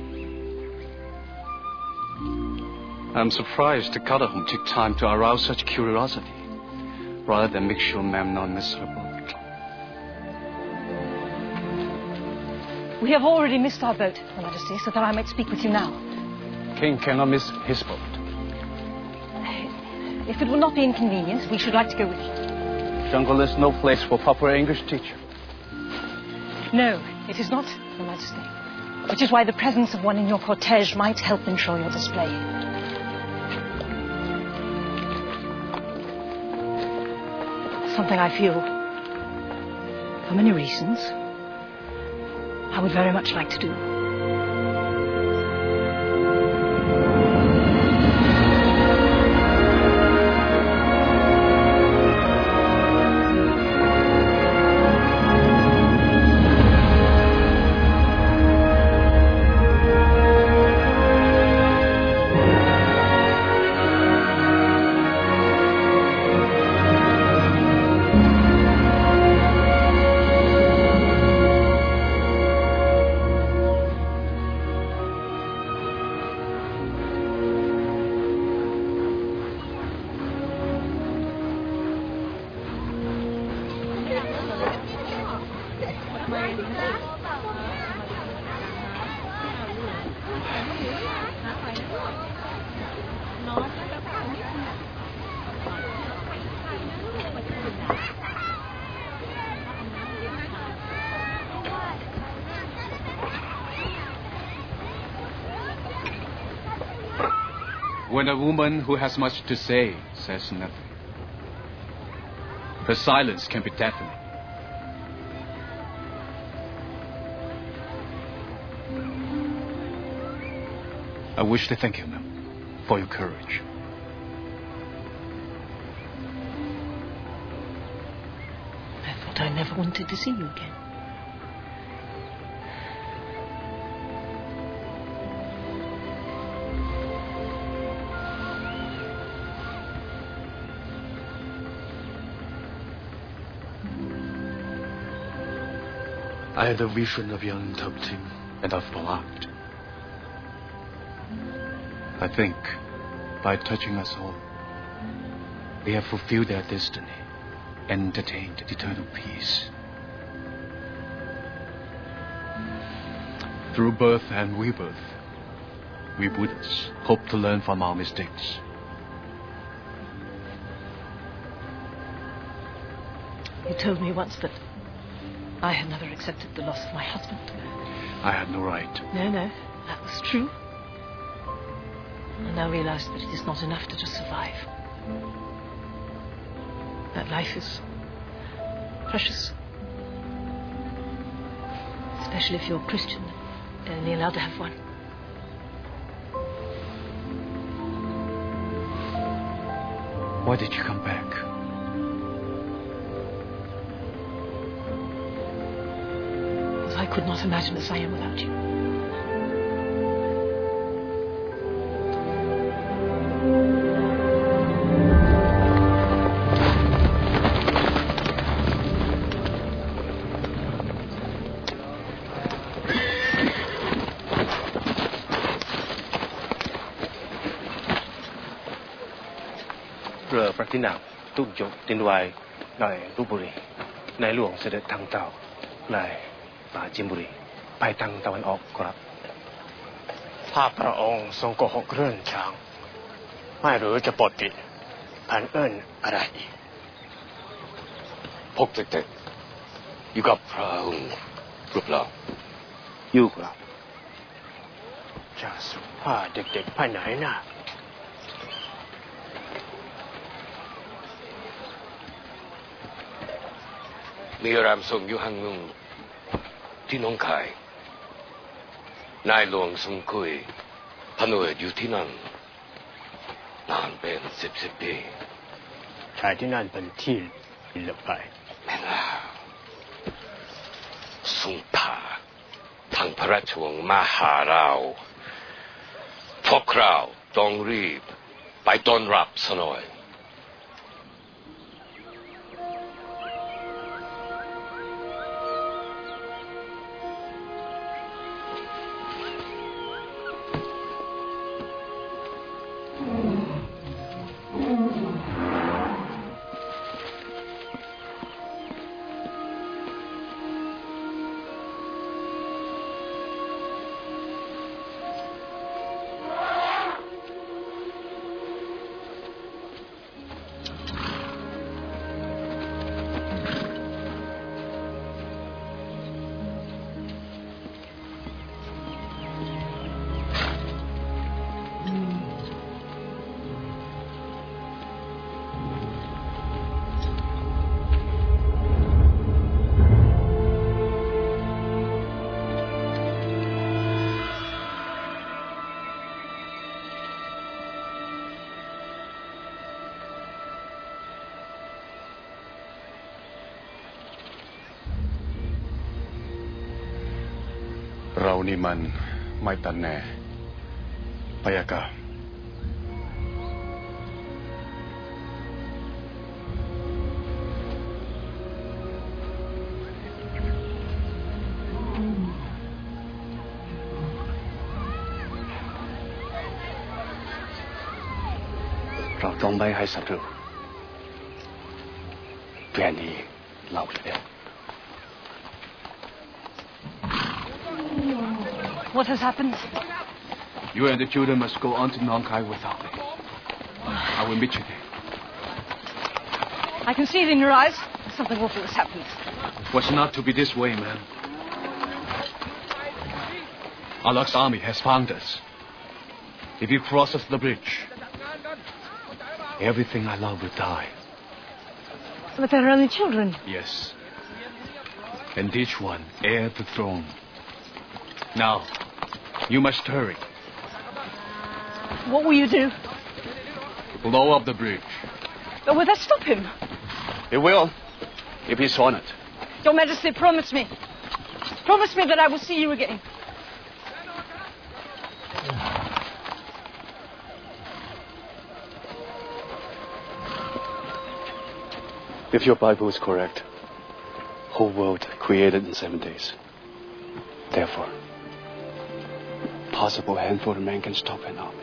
I'm surprised the Kadahum took time to arouse such curiosity, rather than make sure Memnon miserable. We have already missed our boat, Your Majesty, so that I might speak with you now. King cannot miss his boat. If it will not be inconvenient, we should like to go with you. Jungle is no place for proper English teacher. No, it is not, Your Majesty. Which is why the presence of one in your cortege might help ensure your display. Something I feel, for many reasons, I would very much like to do. When a woman who has much to say says nothing, her silence can be deafening. I wish to thank you, ma'am, for your courage. I thought I never wanted to see you again. I had a vision of young Tuptim and of Beloved. I think, by touching us all, we have fulfilled their destiny and attained eternal peace. Through birth and rebirth, we Buddhists hope to learn from our mistakes. You told me once that I had never accepted the loss of my husband. I had no right. No, no, that was true. I now realize that it is not enough to just survive. That life is precious. Especially if you're Christian and only allowed to have one. Why did you come back? I could not imagine as I am without you. ระที่นางตุกยกดินไวในรูปบุรีในหลวงเสด็จทางเจ้าในป่าจิมบุรีไปทางตะวันออกครับถ้าพระองค์ทรงโกหกเรื่องช้างไม่รู้จะปลดติดพันเอิญอะไรอีกพกเด็กๆอยู่กับพระองค์หรือเปล่าอยู่ครับจะสุภาพเด็กๆไปไหนน่ะมีรามทรงอยู่ห้างนุ่งที่น้องคายนายหลวงทรงคุยพนวดอยู่ที่นั่นนานเป็นสิบสิบปีชายที่นั่นเป็นที่หลบไปแม่ล่ะทรงพาทางพระราชวังมาหาเราพวกเราต้องรีบไปต้อนรับซะหน่อยเรานี่มันไม่ตันแน่พยากาเราต้องไม่ให้ศัตรูเปลี่ยนนี้เราเลย What has happened? You and the children must go on to Nong Khai without me. I will meet you there. I can see it in your eyes. Something awful has happened. It was not to be this way, man. Alak's army has found us. If he crosses the bridge, everything I love will die. But there are only children. Yes. And each one heir to the throne. Now, you must hurry. What will you do? Blow up the bridge. But will that stop him? It will, if he's on it. Your Majesty, promise me. Promise me that I will see you again. If your Bible is correct, whole world created in seven days. Therefore, possible handful of men can stop an army.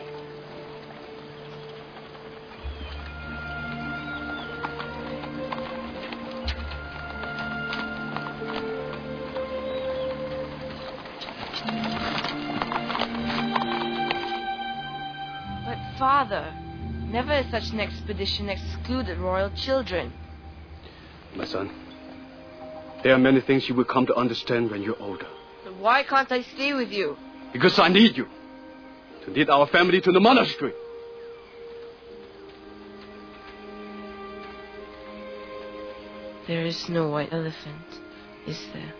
But Father, never has such an expedition excluded royal children. My son, there are many things you will come to understand when you're older. But why can't I stay with you? Because I need you. To lead our family to the monastery. There is no white elephant, is there?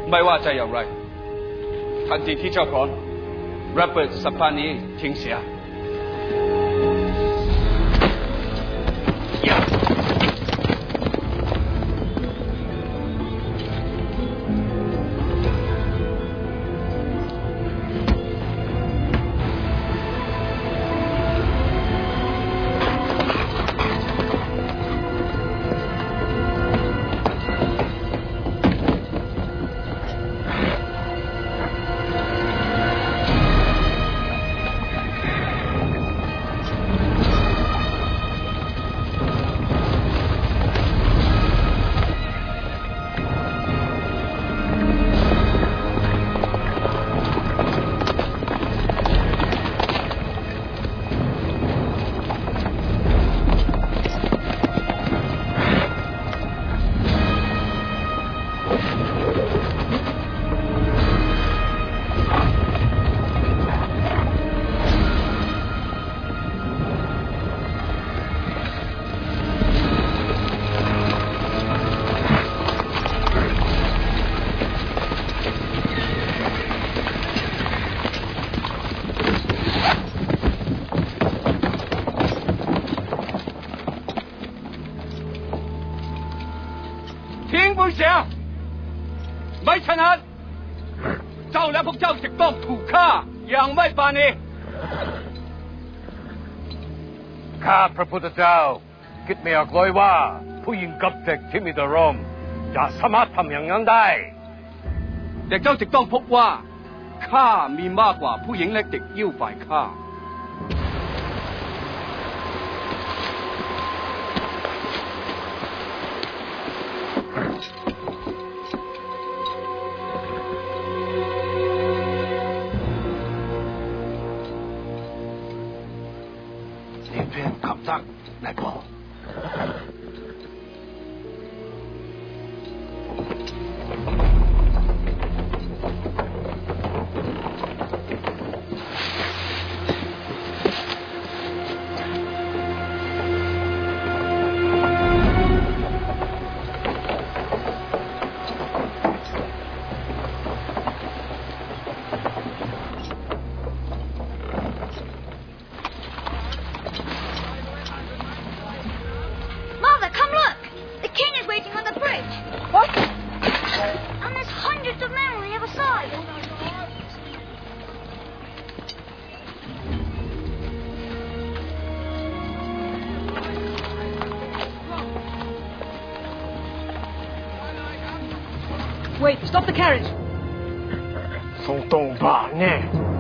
ไม่ว่าจะอย่างไรทันทีที่เจ้าพร้อมระเบิดสะพานนี้ทิ้งเสียไม่ฉะนั้นเจ้าและพวกเจ้าจะต้องถูกฆ่าอย่างไม่ปราณีข้าพระพุทธเจ้าคิดไม่ออกเลยว่าผู้หญิงกับเด็กที่มีแต่ร่มจะสามารถทำอย่างนั้นได้แต่เจ้าจะต้องพบว่าข้ามีมากกว่าผู้หญิงและเด็กยิ้วฝ่ายข้าตักนายพ่อ Wait, stop the carriage. ส่งตรงบ้านแน่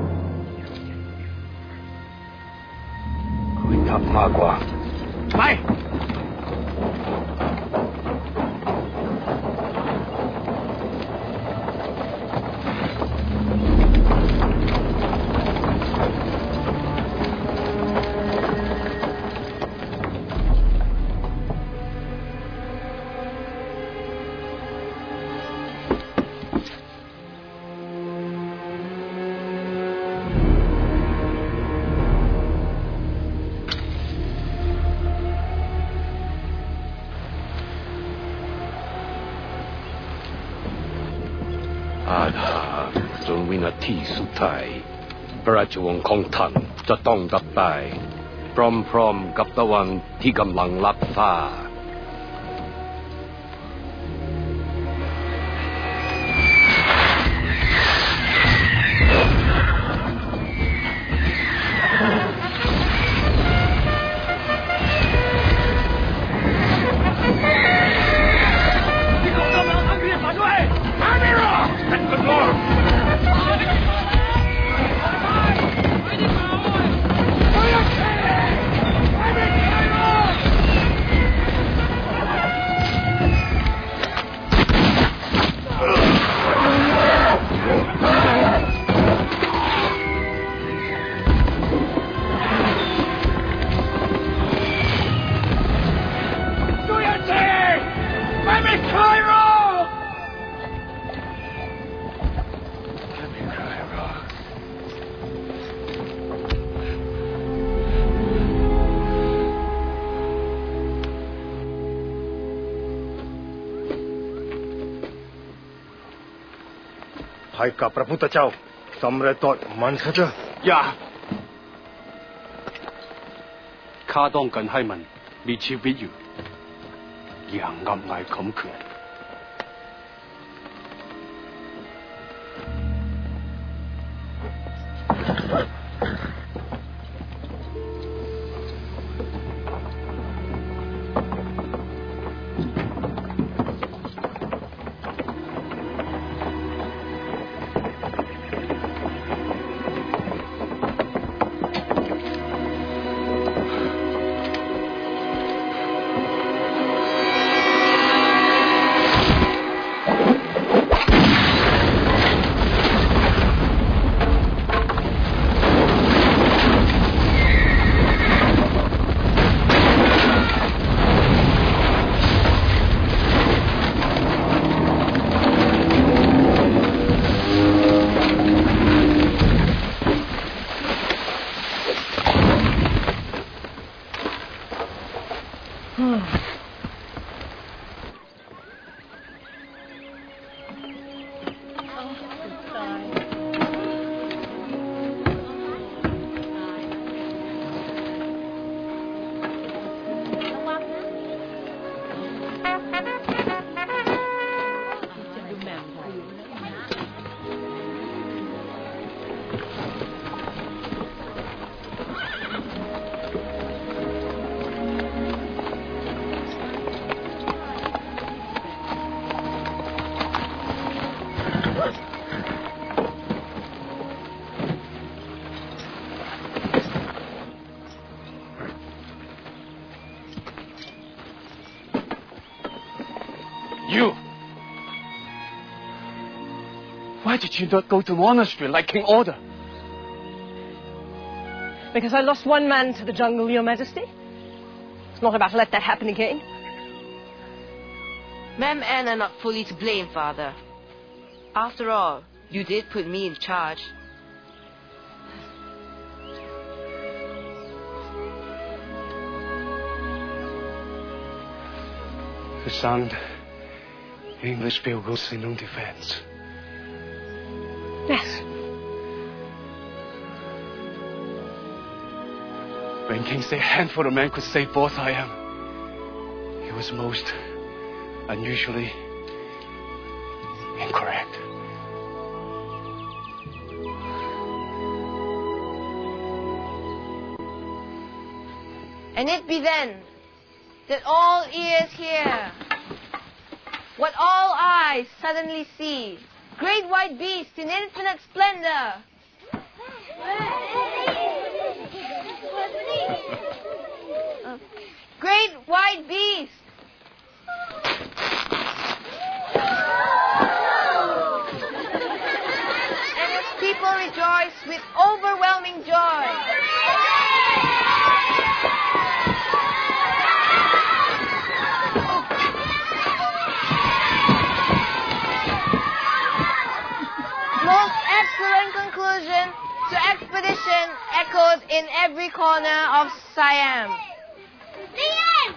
คุยทับมากกว่าไปอาณาจนวินาทีสุดท้ายพระราชวงศ์ของท่านจะต้องดับตายพร้อมๆกับตะวันที่กำลังลับฟ้าให้กับพระพุทธเจ้าสำเร็จต่อมันซะเถอะ呀，卡當緊係問滅超必要，讓暗嗌冚權。 You! Why did you not go to monastery like King Order? Because I lost one man to the jungle, Your Majesty. It's not about to let that happen again. Ma'am Anne are not fully to blame, Father. After all, you did put me in charge. The sound English bugles in own defense. Yes. When King said a handful of men could save both I am, he was most unusually incorrect. And it be then that all ears hear, what all eyes suddenly see, great white beast in infinite splendor. Great white beast. And its people rejoice with overwhelming joy. Most excellent conclusion to expedition echoed in every corner of Siam. The end!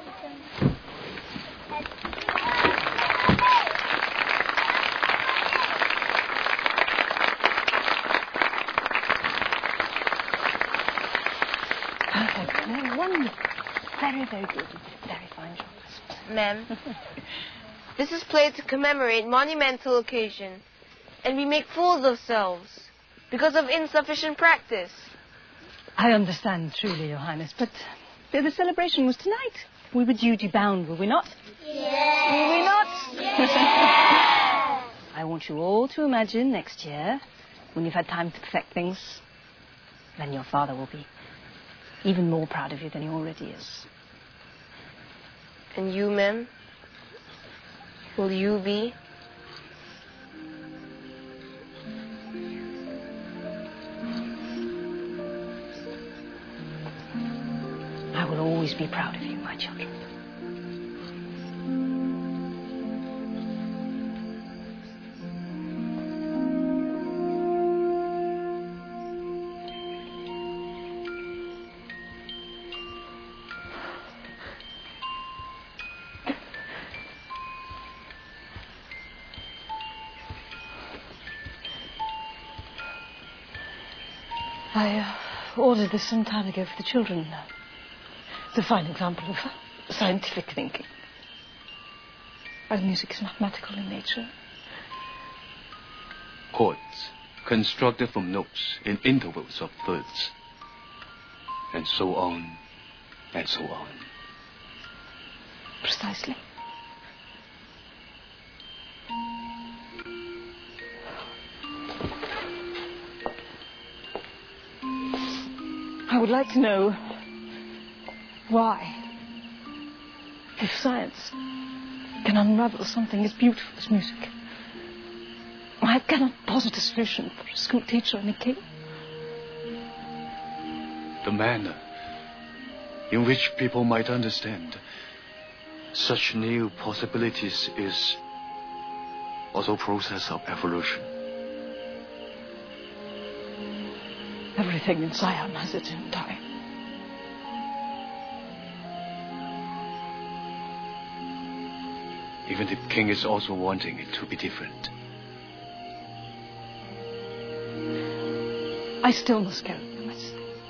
Perfect. No, wonderful. Very, very good. Very fine job. Ma'am, this is played to commemorate monumental occasion, and we make fools of ourselves because of insufficient practice. I understand truly, Your Highness, but the celebration was tonight. We were duty bound, were we not? Yes. Were we not? Yes. I want you all to imagine next year, when you've had time to perfect things, then your father will be even more proud of you than he already is. And you, ma'am? Will you be? I will always be proud of you, my children. I uh, ordered this some time ago for the children. Uh, it's a fine example of scientific thinking. As music is mathematical in nature. Chords constructed from notes in intervals of thirds. And so on, and so on. Precisely. I would like to know why, if science can unravel something as beautiful as music, why it cannot posit a solution for a school teacher and a king. The manner in which people might understand such new possibilities is also a process of evolution. Everything in Siam has its own time. Even the king is also wanting it to be different. I still must go. I must.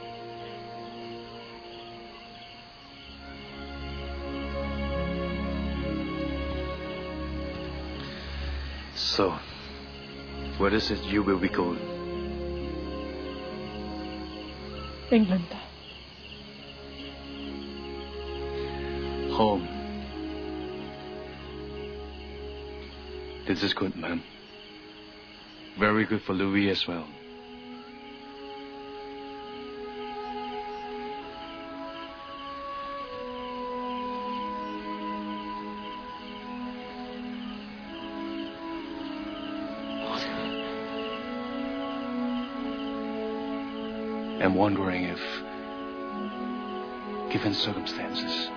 So, where is it you will be going? England. Home. This is good, ma'am. Very good for Louis as well. I'm wondering if, given circumstances,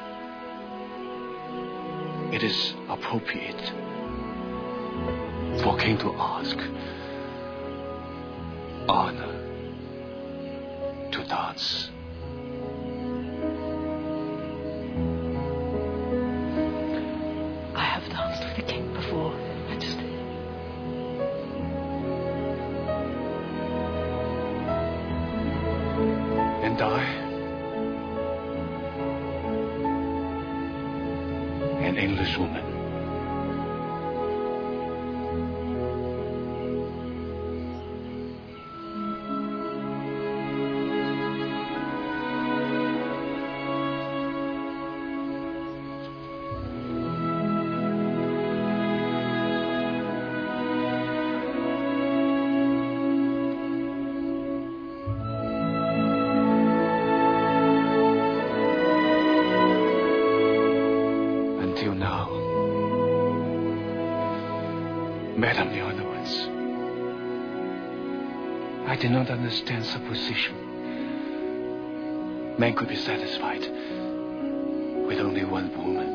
it is appropriate for a king to ask Anna to dance. I have danced with the king before, Majesty. And I, an Englishwoman. Madam the Honorables, I did not understand supposition. Man could be satisfied with only one woman.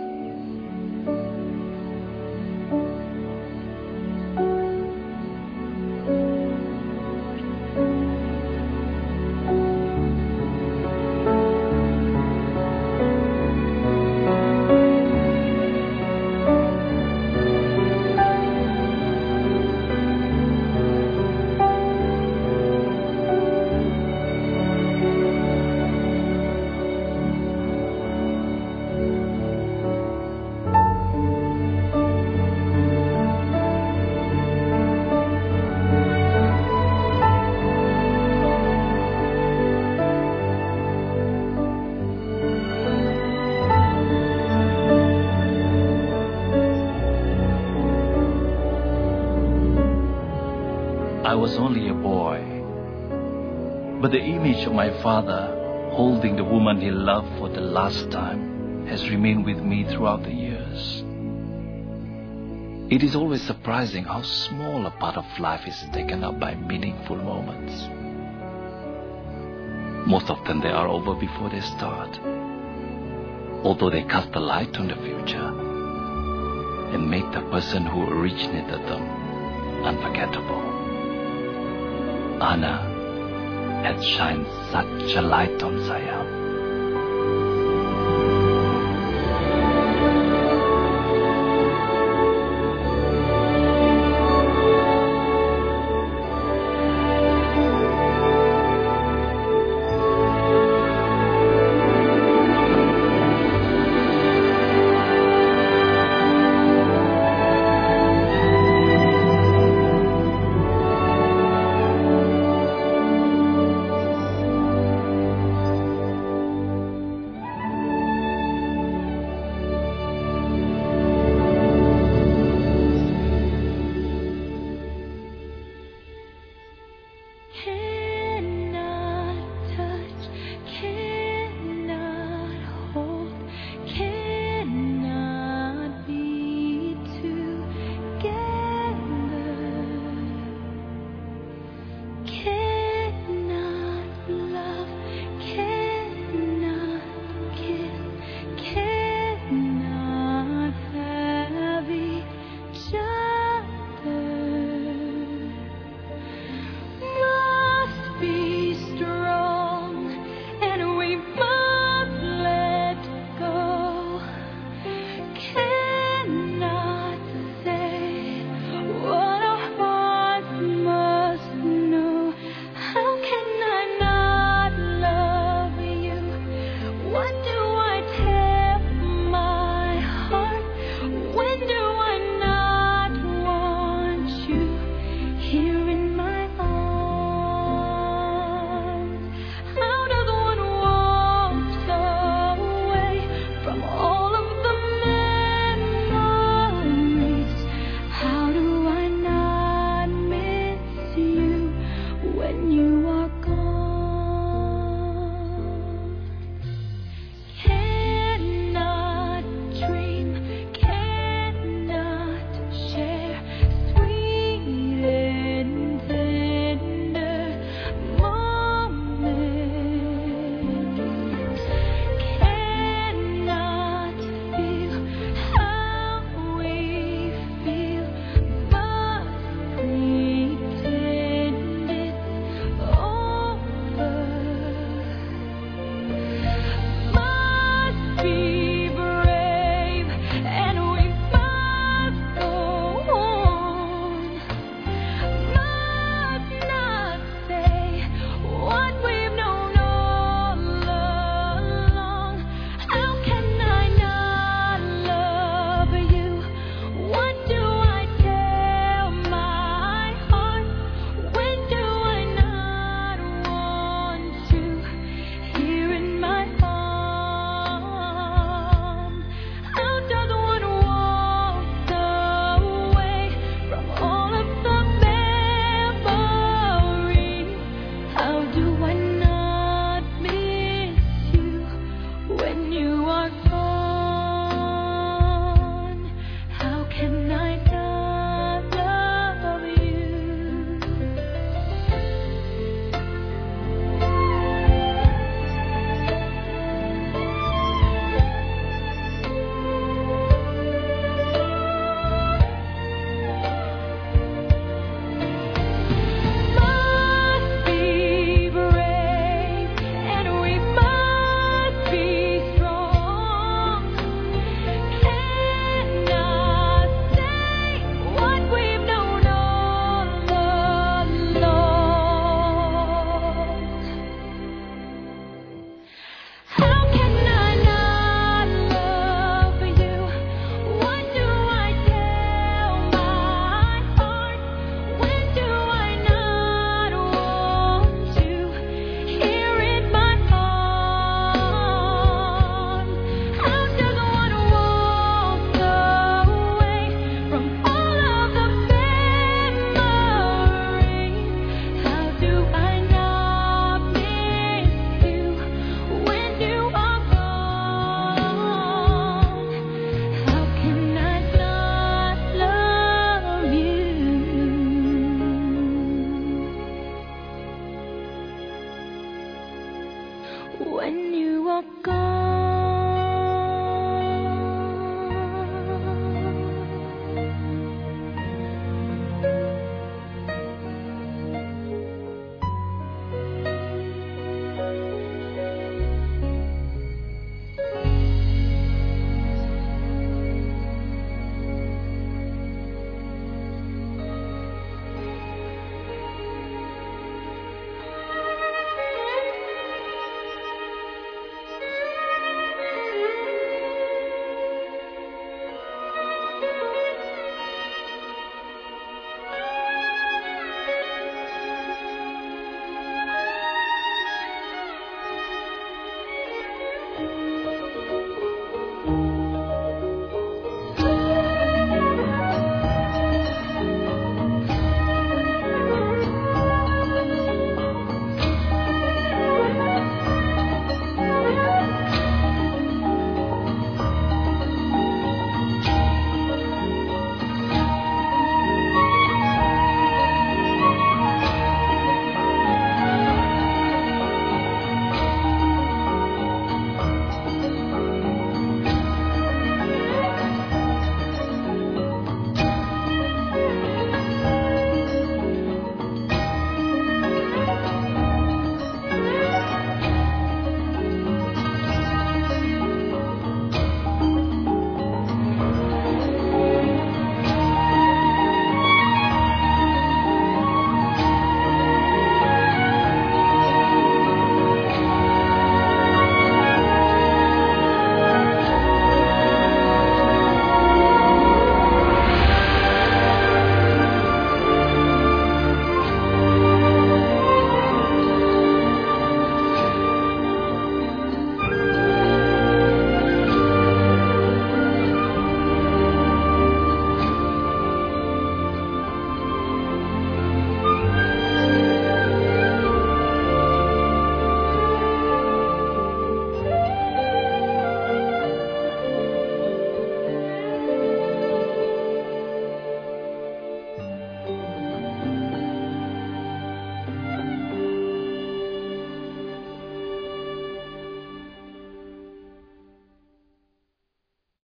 I was only a boy, but the image of my father holding the woman he loved for the last time has remained with me throughout the years. It is always surprising how small a part of life is taken up by meaningful moments. Most often they are over before they start, although they cast a light on the future and make the person who originated them unforgettable. Anna had shined such a light on Siam. when you are gone.